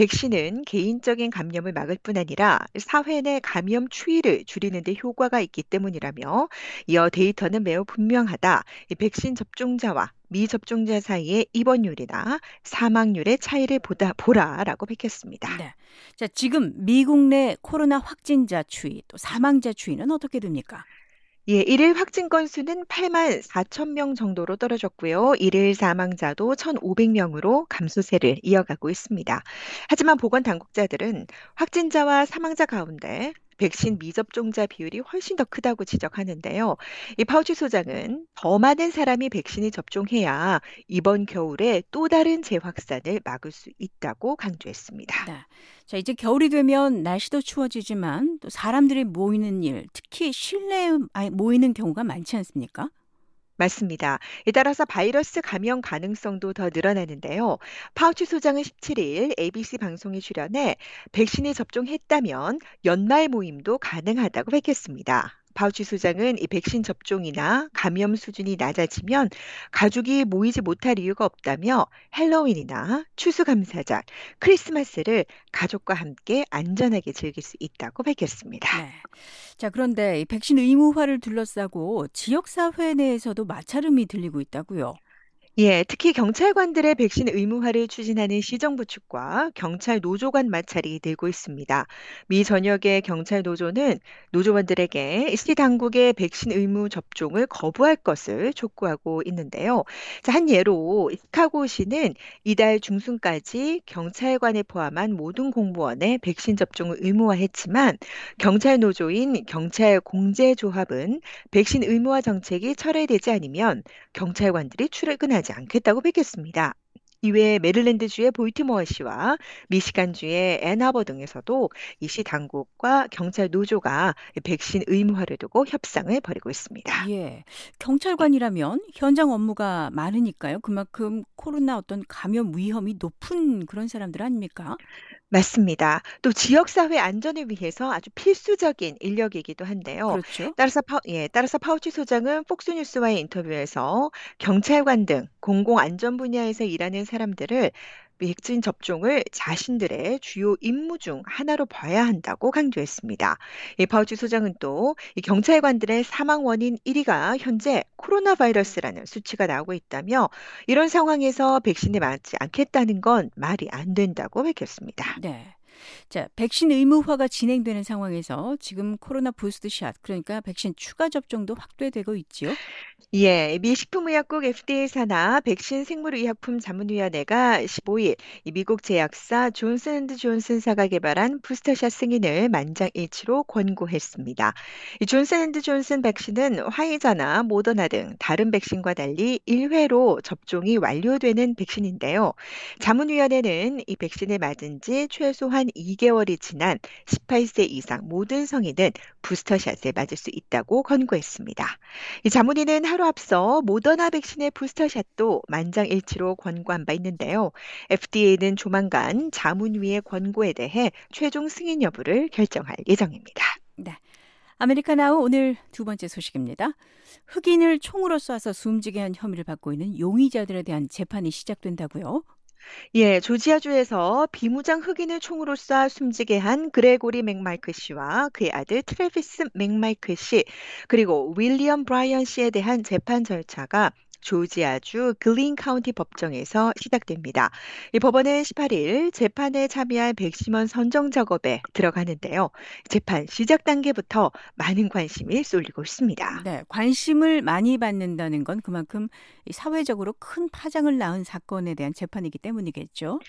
Speaker 6: 백신은 개인적인 감염을 막을 뿐 아니라 사회 내 감염 추이를 줄이는 데 효과가 있기 때문이라며 이어 데이터는 매우 분명하다. 이 백신 접종자와 미접종자 사이의 입원율이나 사망률의 차이를 보다 보라라고 밝혔습니다.
Speaker 3: 네. 자, 지금 미국 내 코로나 확진자 추이, 또 사망자 추이는 어떻게 됩니까?
Speaker 6: 예, 일일 확진 건수는 팔만 사천 명 정도로 떨어졌고요. 일일 사망자도 천오백 명으로 감소세를 이어가고 있습니다. 하지만 보건 당국자들은 확진자와 사망자 가운데 백신 미접종자 비율이 훨씬 더 크다고 지적하는데요. 이 파우치 소장은 더 많은 사람이 백신을 접종해야 이번 겨울에 또 다른 재확산을 막을 수 있다고 강조했습니다.
Speaker 3: 네. 자, 이제 겨울이 되면 날씨도 추워지지만 또 사람들이 모이는 일, 특히 실내에 모이는 경우가 많지 않습니까?
Speaker 6: 맞습니다. 에 따라서 바이러스 감염 가능성도 더 늘어나는데요. 파우치 소장은 십칠 일 에이비씨 방송에 출연해 백신을 접종했다면 연말 모임도 가능하다고 밝혔습니다. 파우치 소장은 이 백신 접종이나 감염 수준이 낮아지면 가족이 모이지 못할 이유가 없다며 헬로윈이나 추수감사절, 크리스마스를 가족과 함께 안전하게 즐길 수 있다고 밝혔습니다.
Speaker 3: 네. 자, 그런데 이 백신 의무화를 둘러싸고 지역사회 내에서도 마찰음이 들리고 있다고요.
Speaker 6: 예, 특히 경찰관들의 백신 의무화를 추진하는 시정부 측과 경찰 노조 간 마찰이 늘고 있습니다. 미 전역의 경찰 노조는 노조원들에게 시 당국의 백신 의무 접종을 거부할 것을 촉구하고 있는데요. 자, 한 예로 시카고시는 이달 중순까지 경찰관을 포함한 모든 공무원의 백신 접종을 의무화했지만 경찰 노조인 경찰 공제조합은 백신 의무화 정책이 철회되지 않으면 경찰관들이 출근하지 않겠다고 밝혔습니다. 이외에 메릴랜드주의 볼티모어시와 미시간주의 앤하버 등에서도 이 시 당국과 경찰 노조가 백신 의무화를 두고 협상을 벌이고 있습니다.
Speaker 3: 예. 경찰관이라면 현장 업무가 많으니까요. 그만큼 코로나 어떤 감염 위험이 높은 그런 사람들 아닙니까?
Speaker 6: 맞습니다. 또 지역사회 안전을 위해서 아주 필수적인 인력이기도 한데요.
Speaker 3: 그렇죠.
Speaker 6: 따라서 파, 예, 따라서 파우치 소장은 폭스뉴스와의 인터뷰에서 경찰관 등 공공안전 분야에서 일하는 사람들을 백신 접종을 자신들의 주요 임무 중 하나로 봐야 한다고 강조했습니다. 이 파우치 소장은 또 이 경찰관들의 사망 원인 일 위가 현재 코로나 바이러스라는 수치가 나오고 있다며 이런 상황에서 백신을 맞지 않겠다는 건 말이 안 된다고 밝혔습니다.
Speaker 3: 네. 자, 백신 의무화가 진행되는 상황에서 지금 코로나 부스트샷, 그러니까 백신 추가 접종도 확대되고 있지요.
Speaker 6: 예, 미 식품의약국 에프디에이 산하 백신 생물의약품 자문위원회가 십오 일 이 미국 제약사 존슨앤드존슨사가 개발한 부스터샷 승인을 만장일치로 권고했습니다. 이 존슨앤드존슨 백신은 화이자나 모더나 등 다른 백신과 달리 일 회로 접종이 완료되는 백신인데요. 자문위원회는 이 백신을 맞은 지 최소한 이 개월이 지난 십팔 세 이상 모든 성인은 부스터샷을 맞을 수 있다고 권고했습니다. 이 자문위는 하루 앞서 모더나 백신의 부스터샷도 만장일치로 권고한 바 있는데요. 에프디에이는 조만간 자문위의 권고에 대해 최종 승인 여부를 결정할 예정입니다.
Speaker 3: 네. 아메리카나우 오늘 두 번째 소식입니다. 흑인을 총으로 쏴서 숨지게 한 혐의를 받고 있는 용의자들에 대한 재판이 시작된다고요?
Speaker 6: 예, 조지아주에서 비무장 흑인을 총으로 쏴 숨지게 한 그레고리 맥마이클 씨와 그의 아들 트래비스 맥마이클 씨, 그리고 윌리엄 브라이언 씨에 대한 재판 절차가 조지아주 글린 카운티 법정에서 시작됩니다. 이 법원은 십팔 일 재판에 참여할 백심원 선정 작업에 들어가는데요. 재판 시작 단계부터 많은 관심이 쏠리고 있습니다.
Speaker 3: 네, 관심을 많이 받는다는 건 그만큼 이 사회적으로 큰 파장을 낳은 사건에 대한 재판이기 때문이겠죠.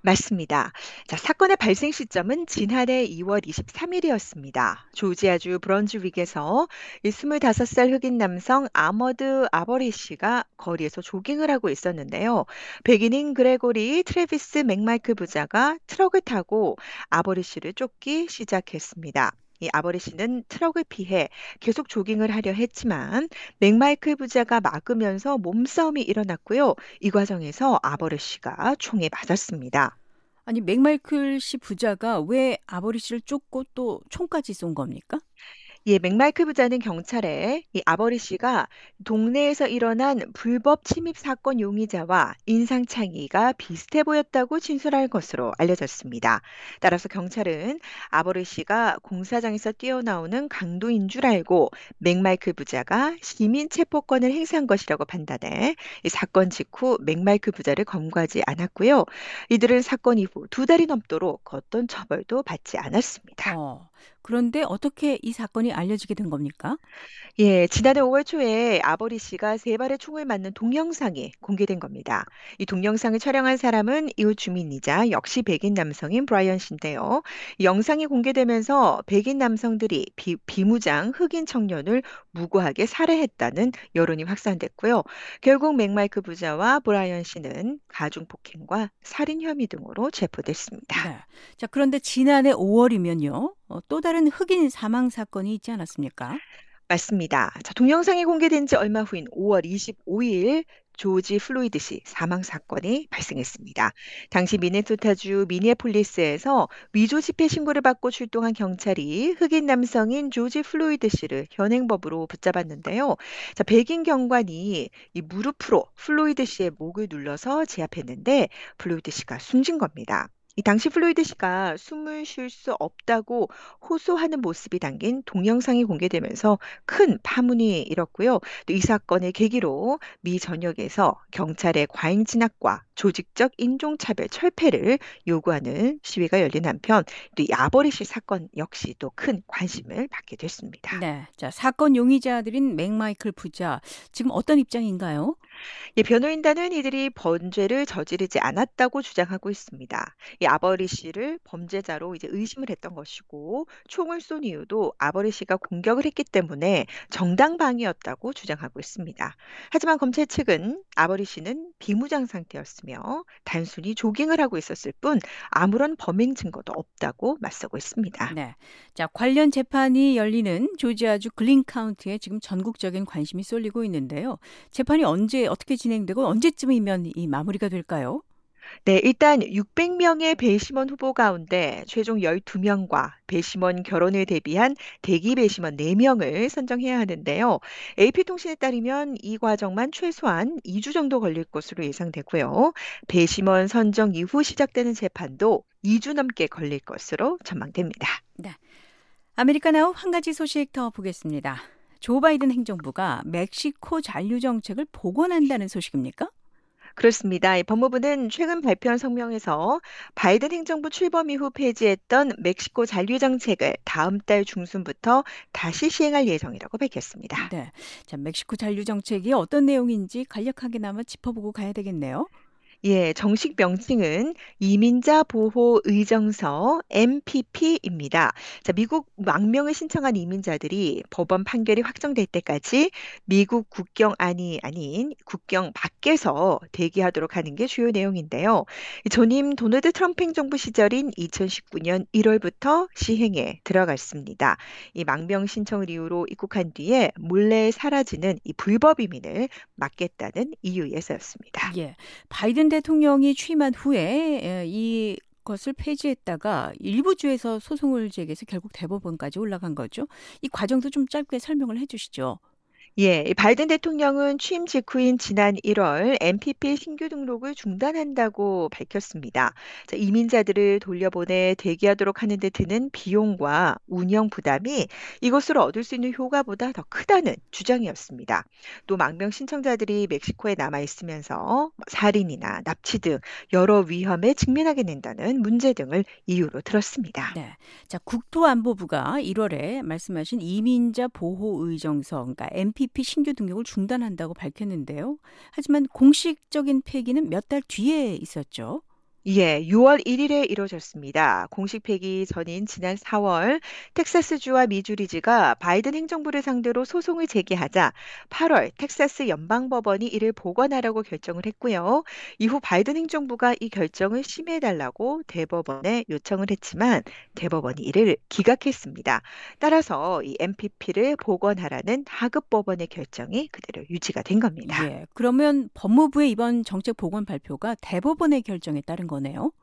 Speaker 6: 맞습니다. 자, 사건의 발생 시점은 지난해 이월 이십삼일이었습니다. 조지아주 브런즈윅에서 이 스물다섯 살 흑인 남성 아머드 아버리 씨가 거리에서 조깅을 하고 있었는데요. 백인인 그레고리 트래비스 맥마이클 부자가 트럭을 타고 아버리 씨를 쫓기 시작했습니다. 이 아버리 씨는 트럭을 피해 계속 조깅을 하려 했지만 맥마이클 부자가 막으면서 몸싸움이 일어났고요. 이 과정에서 아버리 씨가 총에 맞았습니다.
Speaker 3: 아니, 맥마이클 씨 부자가 왜 아버리 씨를 쫓고 또 총까지 쏜 겁니까?
Speaker 6: 예, 맥마이클 부자는 경찰에 이 아버리 씨가 동네에서 일어난 불법 침입 사건 용의자와 인상착의가 비슷해 보였다고 진술할 것으로 알려졌습니다. 따라서 경찰은 아버리 씨가 공사장에서 뛰어나오는 강도인 줄 알고 맥마이클 부자가 시민 체포권을 행사한 것이라고 판단해 이 사건 직후 맥마이클 부자를 검거하지 않았고요. 이들은 사건 이후 두 달이 넘도록 어떤 처벌도 받지 않았습니다.
Speaker 3: 어, 그런데 어떻게 이 사건이 알려지게 된 겁니까?
Speaker 6: 예, 지난해 오월 초에 아버리 씨가 세 발의 총을 맞는 동영상이 공개된 겁니다. 이 동영상을 촬영한 사람은 이웃 주민이자 역시 백인 남성인 브라이언 씨인데요. 이 영상이 공개되면서 백인 남성들이 비, 비무장 흑인 청년을 무고하게 살해했다는 여론이 확산됐고요. 결국 맥마이크 부자와 브라이언 씨는 가중폭행과 살인 혐의 등으로 체포됐습니다.
Speaker 3: 네. 자, 그런데 지난해 오월이면요. 어, 또 다른 흑인 사망 사건이 있지 않았습니까?
Speaker 6: 맞습니다. 자, 동영상이 공개된 지 얼마 후인 오월 이십오일 조지 플로이드 씨 사망 사건이 발생했습니다. 당시 미네소타주 미니애폴리스에서 위조 집회 신고를 받고 출동한 경찰이 흑인 남성인 조지 플로이드 씨를 현행법으로 붙잡았는데요. 자, 백인 경관이 이 무릎으로 플로이드 씨의 목을 눌러서 제압했는데 플로이드 씨가 숨진 겁니다. 이 당시 플로이드 씨가 숨을 쉴 수 없다고 호소하는 모습이 담긴 동영상이 공개되면서 큰 파문이 일었고요. 또 이 사건을 계기로 미 전역에서 경찰의 과잉 진압과 조직적 인종차별 철폐를 요구하는 시위가 열린 한편 또 이 아버리 씨 사건 역시 또 큰 관심을 받게 됐습니다.
Speaker 3: 네. 자, 사건 용의자들인 맥마이클 부자, 지금 어떤 입장인가요?
Speaker 6: 예, 변호인단은 이들이 범죄를 저지르지 않았다고 주장하고 있습니다. 이 아버리 씨를 범죄자로 이제 의심을 했던 것이고 총을 쏜 이유도 아버리 씨가 공격을 했기 때문에 정당방위였다고 주장하고 있습니다. 하지만 검찰 측은 아버리 씨는 비무장 상태였으며 단순히 조깅을 하고 있었을 뿐 아무런 범행 증거도 없다고 맞서고 있습니다.
Speaker 3: 네. 자, 관련 재판이 열리는 조지아주 글린 카운티에 지금 전국적인 관심이 쏠리고 있는데요. 재판이 언제 어떻게 진행되고 언제쯤이면 이 마무리가 될까요?
Speaker 6: 네, 일단 육백 명의 배심원 후보 가운데 최종 열두 명과 배심원 결혼을 대비한 대기 배심원 네 명을 선정해야 하는데요. 에이피통신에 따르면 이 과정만 최소한 이 주 정도 걸릴 것으로 예상되고요. 배심원 선정 이후 시작되는 재판도 이 주 넘게 걸릴 것으로 전망됩니다.
Speaker 3: 네. 아메리카나우 한 가지 소식 더 보겠습니다. 조 바이든 행정부가 멕시코 잔류 정책을 복원한다는 소식입니까?
Speaker 6: 그렇습니다. 이 법무부는 최근 발표한 성명에서 바이든 행정부 출범 이후 폐지했던 멕시코 잔류 정책을 다음 달 중순부터 다시 시행할 예정이라고 밝혔습니다.
Speaker 3: 네. 자, 멕시코 잔류 정책이 어떤 내용인지 간략하게나마 짚어보고 가야 되겠네요.
Speaker 6: 예, 정식 명칭은 이민자 보호 의정서 엠피피입니다. 자, 미국 망명을 신청한 이민자들이 법원 판결이 확정될 때까지 미국 국경 안이 아닌 국경 밖에서 대기하도록 하는 게 주요 내용인데요. 이 전임 도널드 트럼프 행정부 시절인 이천십구 년 일월부터 시행에 들어갔습니다. 이 망명 신청을 이유로 입국한 뒤에 몰래 사라지는 이 불법 이민을 막겠다는 이유에서였습니다.
Speaker 3: 예, 바이든 대통령이 취임한 후에 이 것을 폐지했다가 일부 주에서 소송을 제기해서 결국 대법원까지 올라간 거죠. 이 과정도 좀 짧게 설명을 해 주시죠.
Speaker 6: 예, 이 바이든 대통령은 취임 직후인 지난 일월 엠피피 신규 등록을 중단한다고 밝혔습니다. 자, 이민자들을 돌려보내 대기하도록 하는 데 드는 비용과 운영 부담이 이것으로 얻을 수 있는 효과보다 더 크다는 주장이었습니다. 또 망명 신청자들이 멕시코에 남아 있으면서 살인이나 납치 등 여러 위험에 직면하게 된다는 문제 등을 이유로 들었습니다.
Speaker 3: 네. 자, 국토안보부가 일월에 말씀하신 이민자 보호 의정서, 그러니까 엠피피 신규 등록을 중단한다고 밝혔는데요. 하지만 공식적인 폐기는 몇 달 뒤에 있었죠.
Speaker 6: 예, 유월 일일에 이뤄졌습니다. 공식 폐기 전인 지난 사월 텍사스주와 미주리주가 바이든 행정부를 상대로 소송을 제기하자 팔월 텍사스 연방법원이 이를 복원하라고 결정을 했고요. 이후 바이든 행정부가 이 결정을 심의해달라고 대법원에 요청을 했지만 대법원이 이를 기각했습니다. 따라서 이 엠피피를 복원하라는 하급 법원의 결정이 그대로 유지가 된 겁니다.
Speaker 3: 예, 그러면 법무부의 이번 정책 복원 발표가 대법원의 결정에 따른 거네요.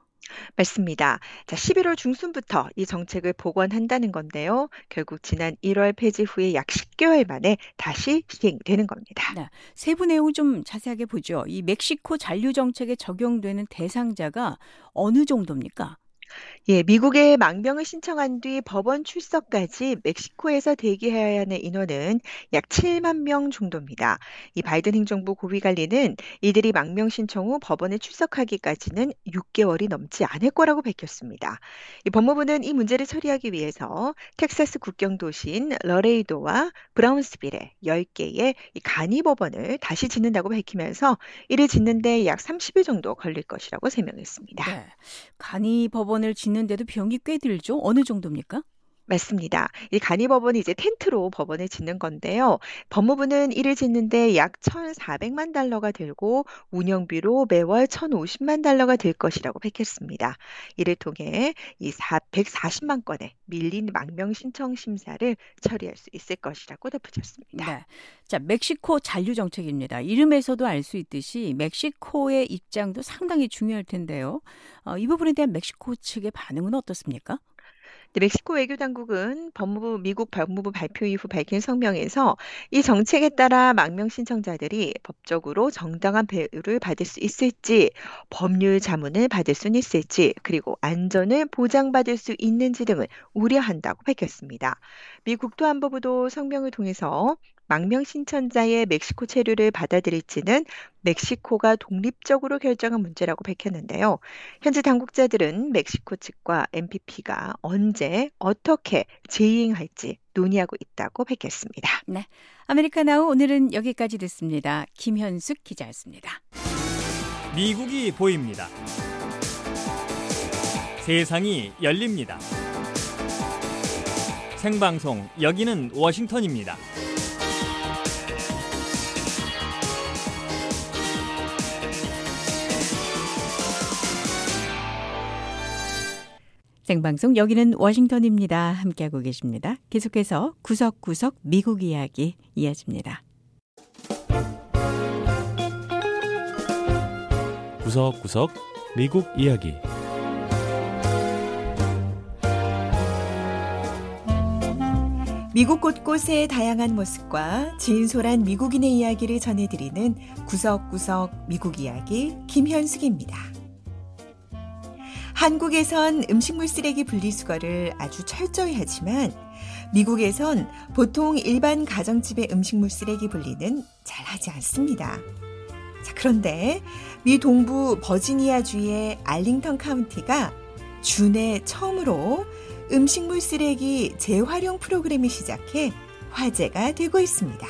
Speaker 6: 맞습니다. 자, 십일월 중순부터 이 정책을 복원한다는 건데요. 결국 지난 일월 폐지 후에 약 십 개월 만에 다시 시행되는 겁니다.
Speaker 3: 네, 세부 내용 좀 자세하게 보죠. 이 멕시코 잔류 정책에 적용되는 대상자가 어느 정도입니까?
Speaker 6: 예, 미국에 망명을 신청한 뒤 법원 출석까지 멕시코에서 대기해야 하는 인원은 약 칠만 명 정도입니다. 이 바이든 행정부 고위관리는 이들이 망명 신청 후 법원에 출석하기까지는 육 개월이 넘지 않을 거라고 밝혔습니다. 이 법무부는 이 문제를 처리하기 위해서 텍사스 국경 도시인 러레이도와 브라운스빌에 열 개의 이 간이법원을 다시 짓는다고 밝히면서 이를 짓는데 약 삼십 일 정도 걸릴 것이라고 설명했습니다.
Speaker 3: 네, 간이법원을 짓는데도 비용이 꽤 들죠. 어느 정도입니까?
Speaker 6: 맞습니다. 이 간이법원이 이제 텐트로 법원을 짓는 건데요. 법무부는 이를 짓는데 약 천사백만 달러가 들고 운영비로 매월 천오십만 달러가 들 것이라고 밝혔습니다. 이를 통해 이 백사십만 건의 밀린 망명 신청 심사를 처리할 수 있을 것이라고 덧붙였습니다.
Speaker 3: 네. 자, 멕시코 잔류 정책입니다. 이름에서도 알 수 있듯이 멕시코의 입장도 상당히 중요할 텐데요. 어, 이 부분에 대한 멕시코 측의 반응은 어떻습니까?
Speaker 6: 네, 멕시코 외교당국은 법무부, 미국 법무부 발표 이후 밝힌 성명에서 이 정책에 따라 망명 신청자들이 법적으로 정당한 배려를 받을 수 있을지, 법률 자문을 받을 수 있을지, 그리고 안전을 보장받을 수 있는지 등을 우려한다고 밝혔습니다. 미 국토안보부도 성명을 통해서 망명 신청자의 멕시코 체류를 받아들일지는 멕시코가 독립적으로 결정한 문제라고 밝혔는데요. 현재 당국자들은 멕시코 측과 엠피피가 언제 어떻게 재이행할지 논의하고 있다고 밝혔습니다.
Speaker 3: 네, 아메리카나우 오늘은 여기까지 듣습니다. 김현숙 기자였습니다.
Speaker 4: 미국이 보입니다. 세상이 열립니다. 생방송 여기는 워싱턴입니다.
Speaker 3: 생방송 여기는 워싱턴입니다. 함께하고 계십니다. 계속해서 구석구석 미국 이야기 이어집니다.
Speaker 2: 구석구석 미국 이야기.
Speaker 6: 미국 곳곳의 다양한 모습과 진솔한 미국인의 이야기를 전해드리는 구석구석 미국 이야기 김현숙입니다. 한국에선 음식물 쓰레기 분리수거를 아주 철저히 하지만 미국에선 보통 일반 가정집의 음식물 쓰레기 분리는 잘 하지 않습니다. 자, 그런데 미 동부 버지니아주의 알링턴 카운티가 주내 처음으로 음식물 쓰레기 재활용 프로그램을 시작해 화제가 되고 있습니다.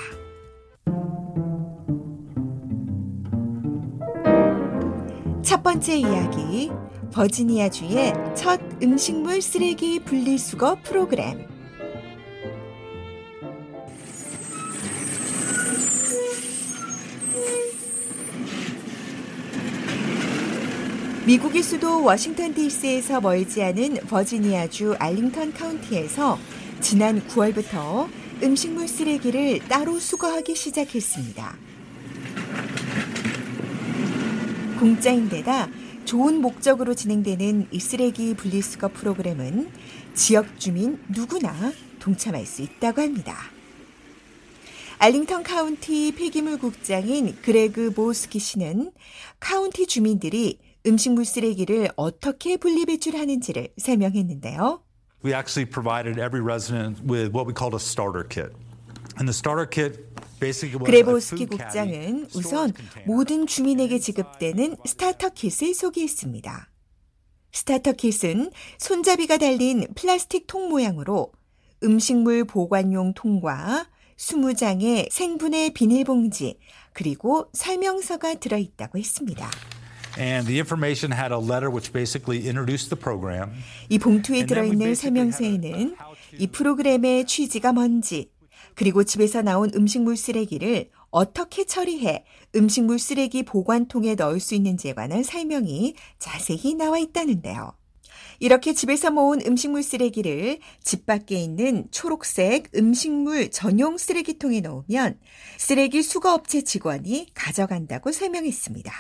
Speaker 6: 첫 번째 이야기, 버지니아주의 첫 음식물 쓰레기 분리수거 프로그램. 미국의 수도 워싱턴 디씨에서 멀지 않은 버지니아주 알링턴 카운티에서 지난 구월부터 음식물 쓰레기를 따로 수거하기 시작했습니다. 공짜인데다 좋은 목적으로 진행되는 이 쓰레기 분리수거 프로그램은 지역 주민 누구나 동참할 수 있다고 합니다. 알링턴 카운티 폐기물 국장인 그레그 보스키 씨는 카운티 주민들이 음식물 쓰레기를 어떻게 분리배출하는지를 설명했는데요.
Speaker 7: We actually provided every resident with what we called a starter kit. And the starter kit basically was a
Speaker 6: 그레보스키
Speaker 7: food caddy,
Speaker 6: 국장은 우선
Speaker 7: storage container.
Speaker 6: 모든 주민에게 지급되는 스타터 킷을 소개했습니다. 스타터 킷은 손잡이가 달린 플라스틱 통 모양으로 음식물 보관용 통과 이십 장의 생분해 비닐봉지 그리고 설명서가 들어있다고 했습니다.
Speaker 7: And the information had a letter which basically introduced the program.
Speaker 6: 이 봉투에 들어있는 설명서에는 이 프로그램의 취지가 뭔지, 그리고 집에서 나온 음식물 쓰레기를 어떻게 처리해 음식물 쓰레기 보관통에 넣을 수 있는지에 관한 설명이 자세히 나와 있다는데요. 이렇게 집에서 모은 음식물 쓰레기를 집 밖에 있는 초록색 음식물 전용 쓰레기통에 넣으면 쓰레기 수거업체 직원이 가져간다고 설명했습니다.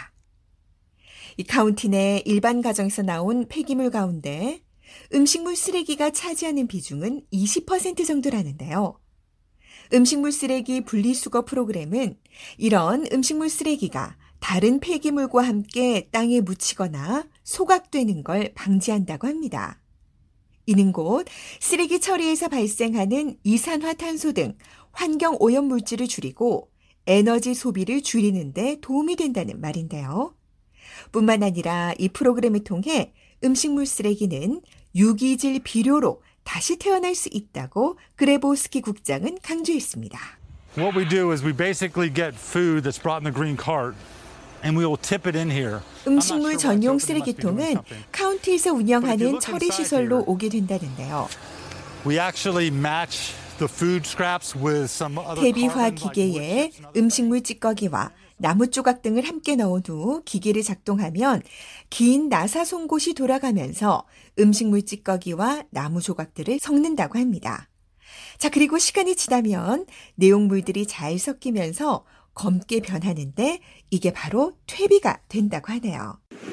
Speaker 6: 이 카운티 내 일반 가정에서 나온 폐기물 가운데 음식물 쓰레기가 차지하는 비중은 이십 퍼센트 정도라는데요. 음식물 쓰레기 분리수거 프로그램은 이런 음식물 쓰레기가 다른 폐기물과 함께 땅에 묻히거나 소각되는 걸 방지한다고 합니다. 이는 곧 쓰레기 처리에서 발생하는 이산화탄소 등 환경 오염 물질을 줄이고 에너지 소비를 줄이는 데 도움이 된다는 말인데요. 뿐만 아니라 이 프로그램을 통해 음식물 쓰레기는 유기질 비료로 다시 태어날 수 있다고 그레보스키 국장은 강조했습니다.
Speaker 7: What we do is we basically get food that's brought in the green cart and we will tip it in here.
Speaker 6: 음식물 전용 쓰레기통은 카운티에서 운영하는 처리 시설로 오게 된다는데요.
Speaker 7: We actually match the food scraps with some other
Speaker 6: 대비화
Speaker 7: carbon like
Speaker 6: 기계에
Speaker 7: wood chips and other
Speaker 6: 음식물 찌꺼기와 나무 조각 등을 함께 넣은 후 기계를 작동하면 긴 나사 송곳이 돌아가면서 음식물 찌꺼기와 나무 조각들을 섞는다고 합니다. 자, 그리고 시간이 지나면 내용물들이 잘 섞이면서 검게 변하는데 이게 바로 퇴비가 된다고 하네요.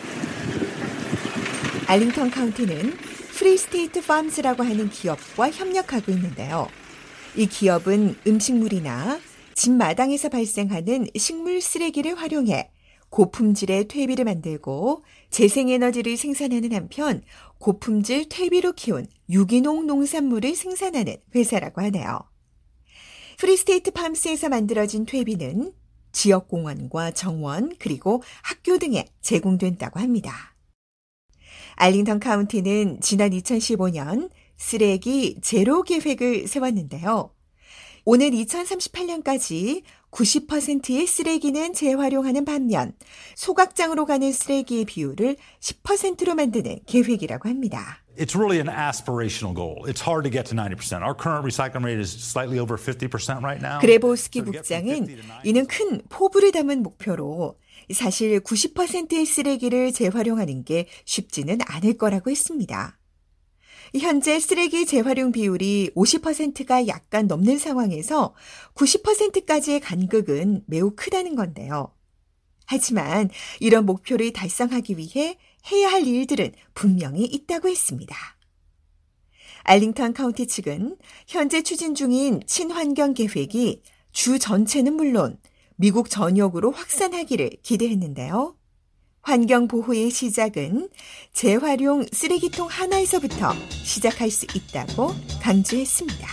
Speaker 6: 알링턴 카운티는 프리스테이트 팜스라고 하는 기업과 협력하고 있는데요. 이 기업은 음식물이나 집 마당에서 발생하는 식물 쓰레기를 활용해 고품질의 퇴비를 만들고 재생에너지를 생산하는 한편 고품질 퇴비로 키운 유기농 농산물을 생산하는 회사라고 하네요. 프리스테이트 팜스에서 만들어진 퇴비는 지역공원과 정원 그리고 학교 등에 제공된다고 합니다. 알링턴 카운티는 지난 이천십오 년 쓰레기 제로 계획을 세웠는데요. 오늘 이천삼십팔 년까지 구십 퍼센트의 쓰레기는 재활용하는 반면 소각장으로 가는 쓰레기의 비율을 십 퍼센트로 만드는 계획이라고 합니다.
Speaker 7: It's really an aspirational goal. It's hard to get to ninety percent. Our current recycling rate is slightly over fifty percent right now.
Speaker 6: 그레보스키 국장은 이는 큰 포부를 담은 목표로 사실 구십 퍼센트의 쓰레기를 재활용하는 게 쉽지는 않을 거라고 했습니다. 현재 쓰레기 재활용 비율이 오십 퍼센트가 약간 넘는 상황에서 구십 퍼센트까지의 간극은 매우 크다는 건데요. 하지만 이런 목표를 달성하기 위해 해야 할 일들은 분명히 있다고 했습니다. 알링턴 카운티 측은 현재 추진 중인 친환경 계획이 주 전체는 물론 미국 전역으로 확산하기를 기대했는데요. 환경보호의 시작은 재활용 쓰레기통 하나에서부터 시작할 수 있다고 강조했습니다.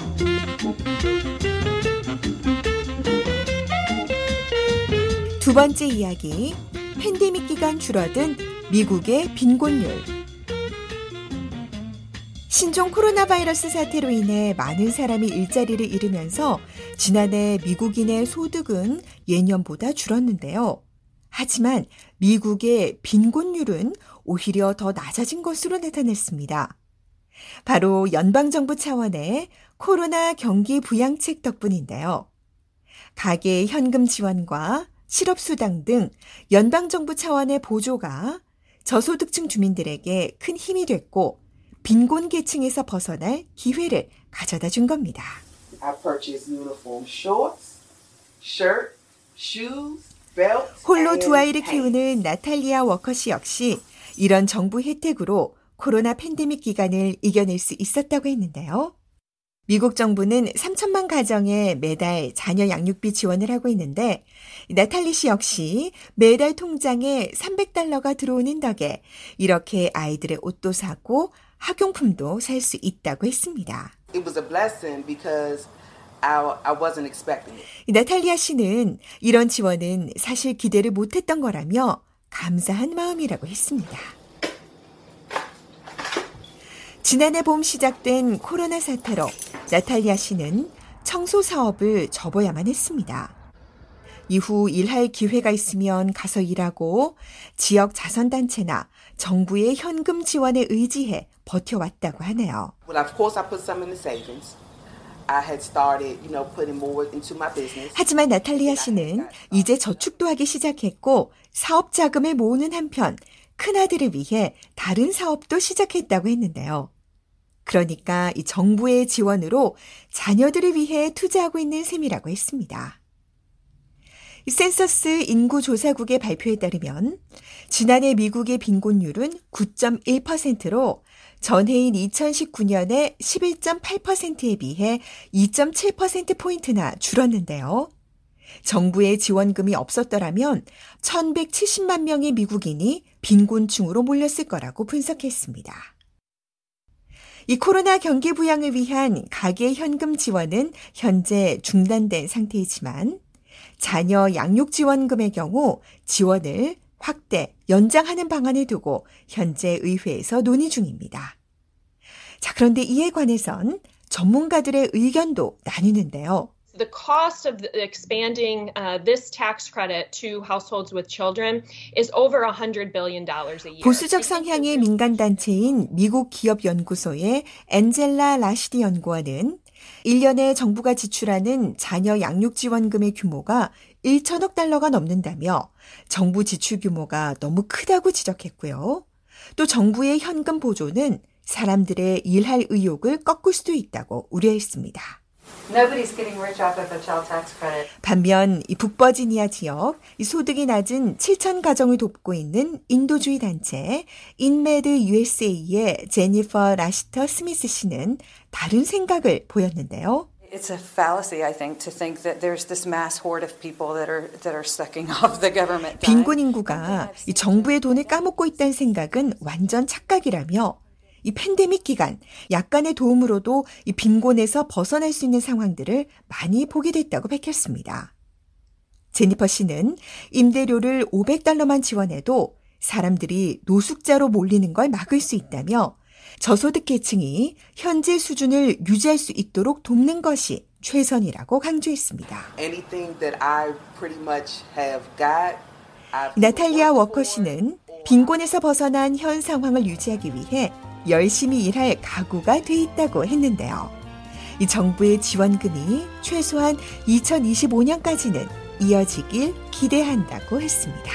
Speaker 6: 두 번째 이야기, 팬데믹 기간 줄어든 미국의 빈곤율. 신종 코로나 바이러스 사태로 인해 많은 사람이 일자리를 잃으면서 지난해 미국인의 소득은 예년보다 줄었는데요. 하지만 미국의 빈곤율은 오히려 더 낮아진 것으로 나타났습니다. 바로 연방정부 차원의 코로나 경기 부양책 덕분인데요. 가계 현금 지원과 실업수당 등 연방정부 차원의 보조가 저소득층 주민들에게 큰 힘이 됐고 빈곤 계층에서 벗어날 기회를 가져다 준 겁니다.
Speaker 8: I purchased uniform shorts, shirt, shoes, belt,
Speaker 6: 홀로 두 아이를
Speaker 8: and
Speaker 6: 키우는 나탈리아 워커 씨 역시 이런 정부 혜택으로 코로나 팬데믹 기간을 이겨낼 수 있었다고 했는데요. 미국 정부는 삼천만 가정에 매달 자녀 양육비 지원을 하고 있는데 나탈리 씨 역시 매달 통장에 삼백 달러가 들어오는 덕에 이렇게 아이들의 옷도 사고 학용품도 살 수 있다고 했습니다.
Speaker 8: It was a blessing because I, I wasn't expecting it.
Speaker 6: 나탈리아 씨는 이런 지원은 사실 기대를 못했던 거라며 감사한 마음이라고 했습니다. 지난해 봄 시작된 코로나 사태로 나탈리아 씨는 청소 사업을 접어야만 했습니다. 이후 일할 기회가 있으면 가서 일하고 지역 자선단체나 정부의 현금 지원에 의지해 버텨왔다고 하네요.
Speaker 8: Well, of course, I put some in the savings. I had started, you know, putting more into my business.
Speaker 6: 하지만 나탈리아 씨는 이제 저축도 하기 시작했고 사업 자금을 모으는 한편 큰아들을 위해 다른 사업도 시작했다고 했는데요. 그러니까 이 정부의 지원으로 자녀들을 위해 투자하고 있는 셈이라고 했습니다. 센서스 인구조사국의 발표에 따르면 지난해 미국의 빈곤율은 구 점 일 퍼센트로 전해인 이천십구 년의 십일 점 팔 퍼센트에 비해 이 점 칠 퍼센트포인트나 줄었는데요. 정부의 지원금이 없었더라면 천백칠십만 명의 미국인이 빈곤층으로 몰렸을 거라고 분석했습니다. 이 코로나 경기 부양을 위한 가계 현금 지원은 현재 중단된 상태이지만 자녀 양육 지원금의 경우 지원을 확대, 연장하는 방안을 두고 현재 의회에서 논의 중입니다. 자, 그런데 이에 관해선 전문가들의 의견도 나뉘는데요.
Speaker 9: The cost of expanding uh, this tax credit to households with children is over one hundred billion dollars a year.
Speaker 6: 보수적 성향의 민간단체인 미국 기업연구소의 엔젤라 라시디 연구원은 일 년에 정부가 지출하는 자녀 양육 지원금의 규모가 천억 달러가 넘는다며 정부 지출 규모가 너무 크다고 지적했고요. 또 정부의 현금 보조는 사람들의 일할 의욕을 꺾을 수도 있다고 우려했습니다.
Speaker 10: Nobody's getting rich off of the child tax credit.
Speaker 6: 반면 이 북버지니아 지역 이 소득이 낮은 칠천 가정을 돕고 있는 인도주의 단체 인메드 유에스에이의 제니퍼 라시터 스미스 씨는 다른 생각을 보였는데요.
Speaker 10: It's a fallacy, I think, to think that there's this mass horde of people that are that are sucking off the government.
Speaker 6: 빈곤 인구가 이 정부의 돈을 까먹고 있다는 생각은 완전 착각이라며 이 팬데믹 기간 약간의 도움으로도 이 빈곤에서 벗어날 수 있는 상황들을 많이 보게 됐다고 밝혔습니다. 제니퍼 씨는 임대료를 오백 달러만 지원해도 사람들이 노숙자로 몰리는 걸 막을 수 있다며 저소득 계층이 현재 수준을 유지할 수 있도록 돕는 것이 최선이라고 강조했습니다.
Speaker 8: Anything that I pretty much have got, I've
Speaker 6: 나탈리아 워커 씨는 빈곤에서 벗어난 현 상황을 유지하기 위해 열심히 일할 각오가 돼 있다고 했는데요. 이 정부의 지원금이 최소한 이천이십오 년까지는 이어지길 기대한다고 했습니다.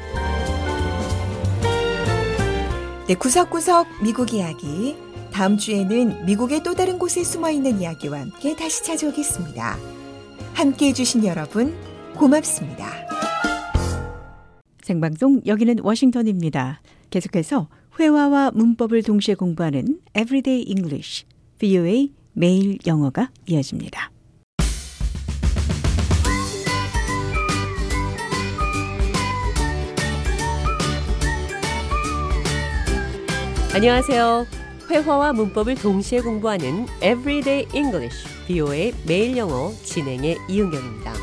Speaker 6: 네, 구석구석 미국 이야기. 다음 주에는 미국의 또 다른 곳에 숨어있는 이야기와 함께 다시 찾아오겠습니다. 함께해 주신 여러분 고맙습니다.
Speaker 3: 생방송 여기는 워싱턴입니다. 계속해서 회화와 문법을 동시에 공부하는 Everyday English, 브이오에이 매일 영어가 이어집니다.
Speaker 11: 안녕하세요. 회화와 문법을 동시에 공부하는 Everyday English, 브이오에이 매일 영어 진행의 이은경입니다.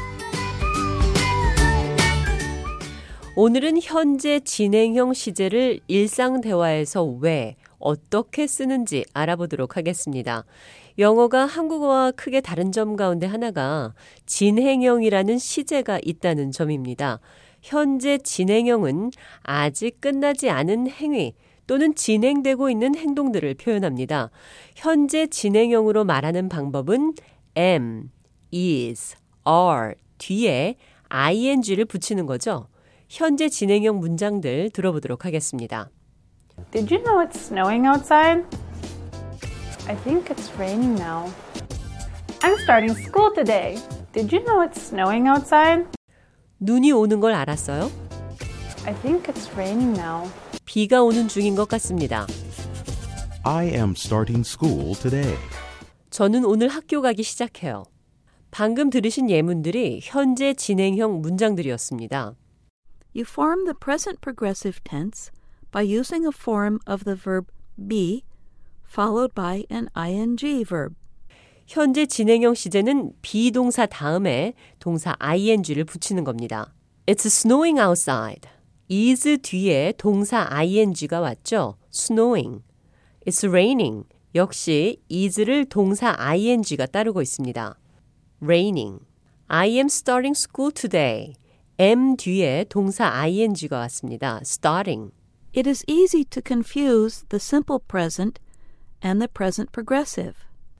Speaker 11: 오늘은 현재 진행형 시제를 일상 대화에서 왜, 어떻게 쓰는지 알아보도록 하겠습니다. 영어가 한국어와 크게 다른 점 가운데 하나가 진행형이라는 시제가 있다는 점입니다. 현재 진행형은 아직 끝나지 않은 행위 또는 진행되고 있는 행동들을 표현합니다. 현재 진행형으로 말하는 방법은 am, is, are 뒤에 ing를 붙이는 거죠. 현재 진행형 문장들 들어보도록 하겠습니다.
Speaker 12: Did you know it's snowing outside? I think it's raining now. I'm starting school today. Did you know it's snowing outside?
Speaker 11: 눈이 오는 걸 알았어요?
Speaker 12: I think it's raining now.
Speaker 11: 비가 오는 중인 것 같습니다.
Speaker 2: I am starting school today.
Speaker 11: 저는 오늘 학교 가기 시작해요. 방금 들으신 예문들이 현재 진행형 문장들이었습니다.
Speaker 13: You form the present progressive tense by using a form of the verb be followed by an ing verb.
Speaker 11: 현재 진행형 시제는 비동사 다음에 동사 ing를 붙이는 겁니다. It's snowing outside. is 뒤에 동사 ing가 왔죠. snowing. It's raining. 역시 is를 동사 ing가 따르고 있습니다. raining. I am starting school today. am 뒤에 동사 ing가 왔습니다. starting.
Speaker 13: It is easy to confuse the simple present and the present progressive.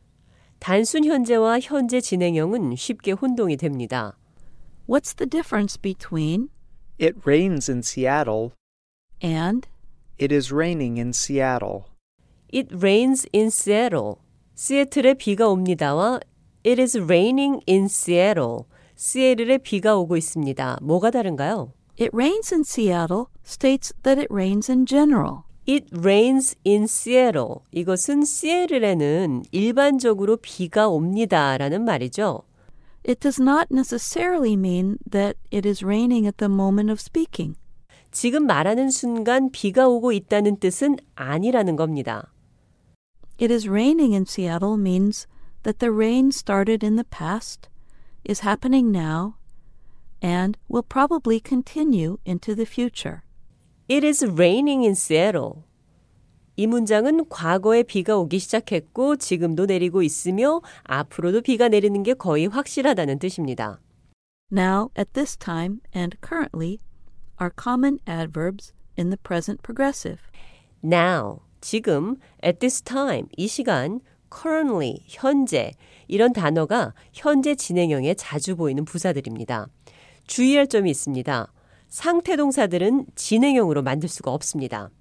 Speaker 11: 단순 현재와 현재 진행형은 쉽게 혼동이 됩니다.
Speaker 13: What's the difference between
Speaker 14: It rains in Seattle
Speaker 13: and
Speaker 14: it is raining in Seattle?
Speaker 11: It rains in Seattle. 시애틀에 비가 옵니다와 It is raining in Seattle. 시애틀에 비가 오고 있습니다. 뭐가 다른가요?
Speaker 13: It rains in Seattle states that it rains in general.
Speaker 11: It rains in Seattle. 이것은 시애틀에는 일반적으로 비가 옵니다라는 말이죠.
Speaker 13: It does not necessarily mean that it is raining at the moment of speaking.
Speaker 11: 지금 말하는 순간 비가 오고 있다는 뜻은 아니라는 겁니다.
Speaker 13: It is raining in Seattle means that the rain started in the past, is happening now, and will probably continue into the future.
Speaker 11: It is raining in Seattle. 이 문장은 과거에 비가 오기 시작했고 지금도 내리고 있으며 앞으로도 비가 내리는 게 거의 확실하다는 뜻입니다.
Speaker 13: Now, at this time, and currently are common adverbs in the present progressive.
Speaker 11: Now, 지금, at this time, 이 시간, currently, 현재 이런 단어가 현재 진행형에 자주 보이는 부사들입니다. 주의할 점이 있습니다. 상태 동사들은 진행형으로 만들 수가 없습니다.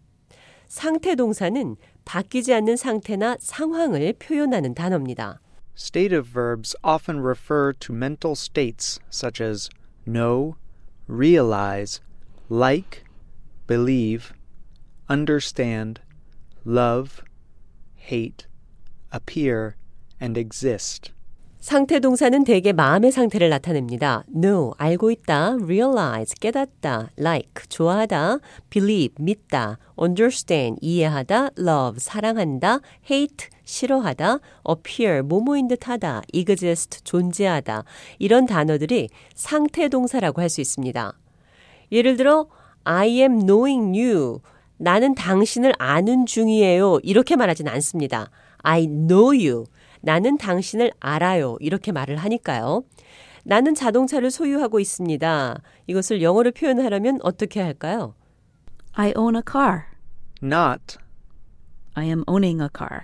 Speaker 11: 상태 동사는 바뀌지 않는 상태나 상황을 표현하는 단어입니다.
Speaker 14: Stative verbs often refer to mental states such as know, realize, like, believe, understand, love, hate, appear, and exist.
Speaker 11: 상태 동사는 대개 마음의 상태를 나타냅니다. know, 알고 있다, realize, 깨닫다, like, 좋아하다, believe, 믿다, understand, 이해하다, love, 사랑한다, hate, 싫어하다, appear, 모모인 듯하다, exist, 존재하다 이런 단어들이 상태 동사라고 할 수 있습니다. 예를 들어 I am knowing you, 나는 당신을 아는 중이에요 이렇게 말하진 않습니다. I know you, 나는 당신을 알아요. 이렇게 말을 하니까요. 나는 자동차를 소유하고 있습니다. 이것을 영어로 표현하려면 어떻게 할까요?
Speaker 13: I own a car.
Speaker 14: Not.
Speaker 13: I am owning a car.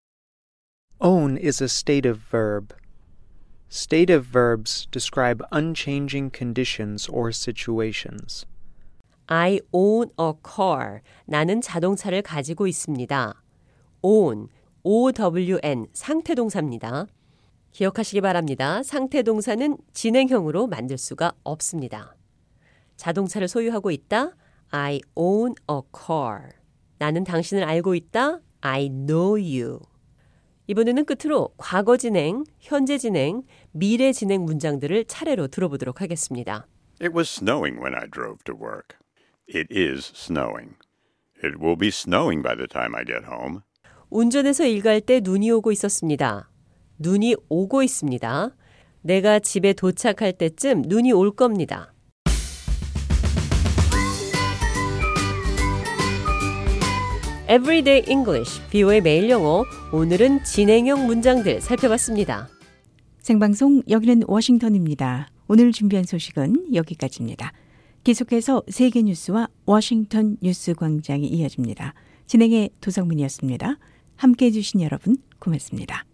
Speaker 14: Own is a stative verb. Stative verbs describe unchanging conditions or situations.
Speaker 11: I own a car. 나는 자동차를 가지고 있습니다. own. 오wn, 상태 동사입니다. 기억하시기 바랍니다. 상태 동사는 진행형으로 만들 수가 없습니다. 자동차를 소유하고 있다. I own a car. 나는 당신을 알고 있다. I know you. 이번에는 끝으로 과거 진행, 현재 진행, 미래 진행 문장들을 차례로 들어보도록 하겠습니다.
Speaker 15: It was snowing when I drove to work. It is snowing. It will be snowing by the time I get home.
Speaker 11: 운전해서 일 갈 때 눈이 오고 있었습니다. 눈이 오고 있습니다. 내가 집에 도착할 때쯤 눈이 올 겁니다. Everyday English, 비오의 매일 영어. 오늘은 진행형 문장들 살펴봤습니다.
Speaker 3: 생방송 여기는 워싱턴입니다. 오늘 준비한 소식은 여기까지입니다. 계속해서 세계 뉴스와 워싱턴 뉴스 광장이 이어집니다. 진행의 도성민이었습니다. 함께해 주신 여러분 고맙습니다.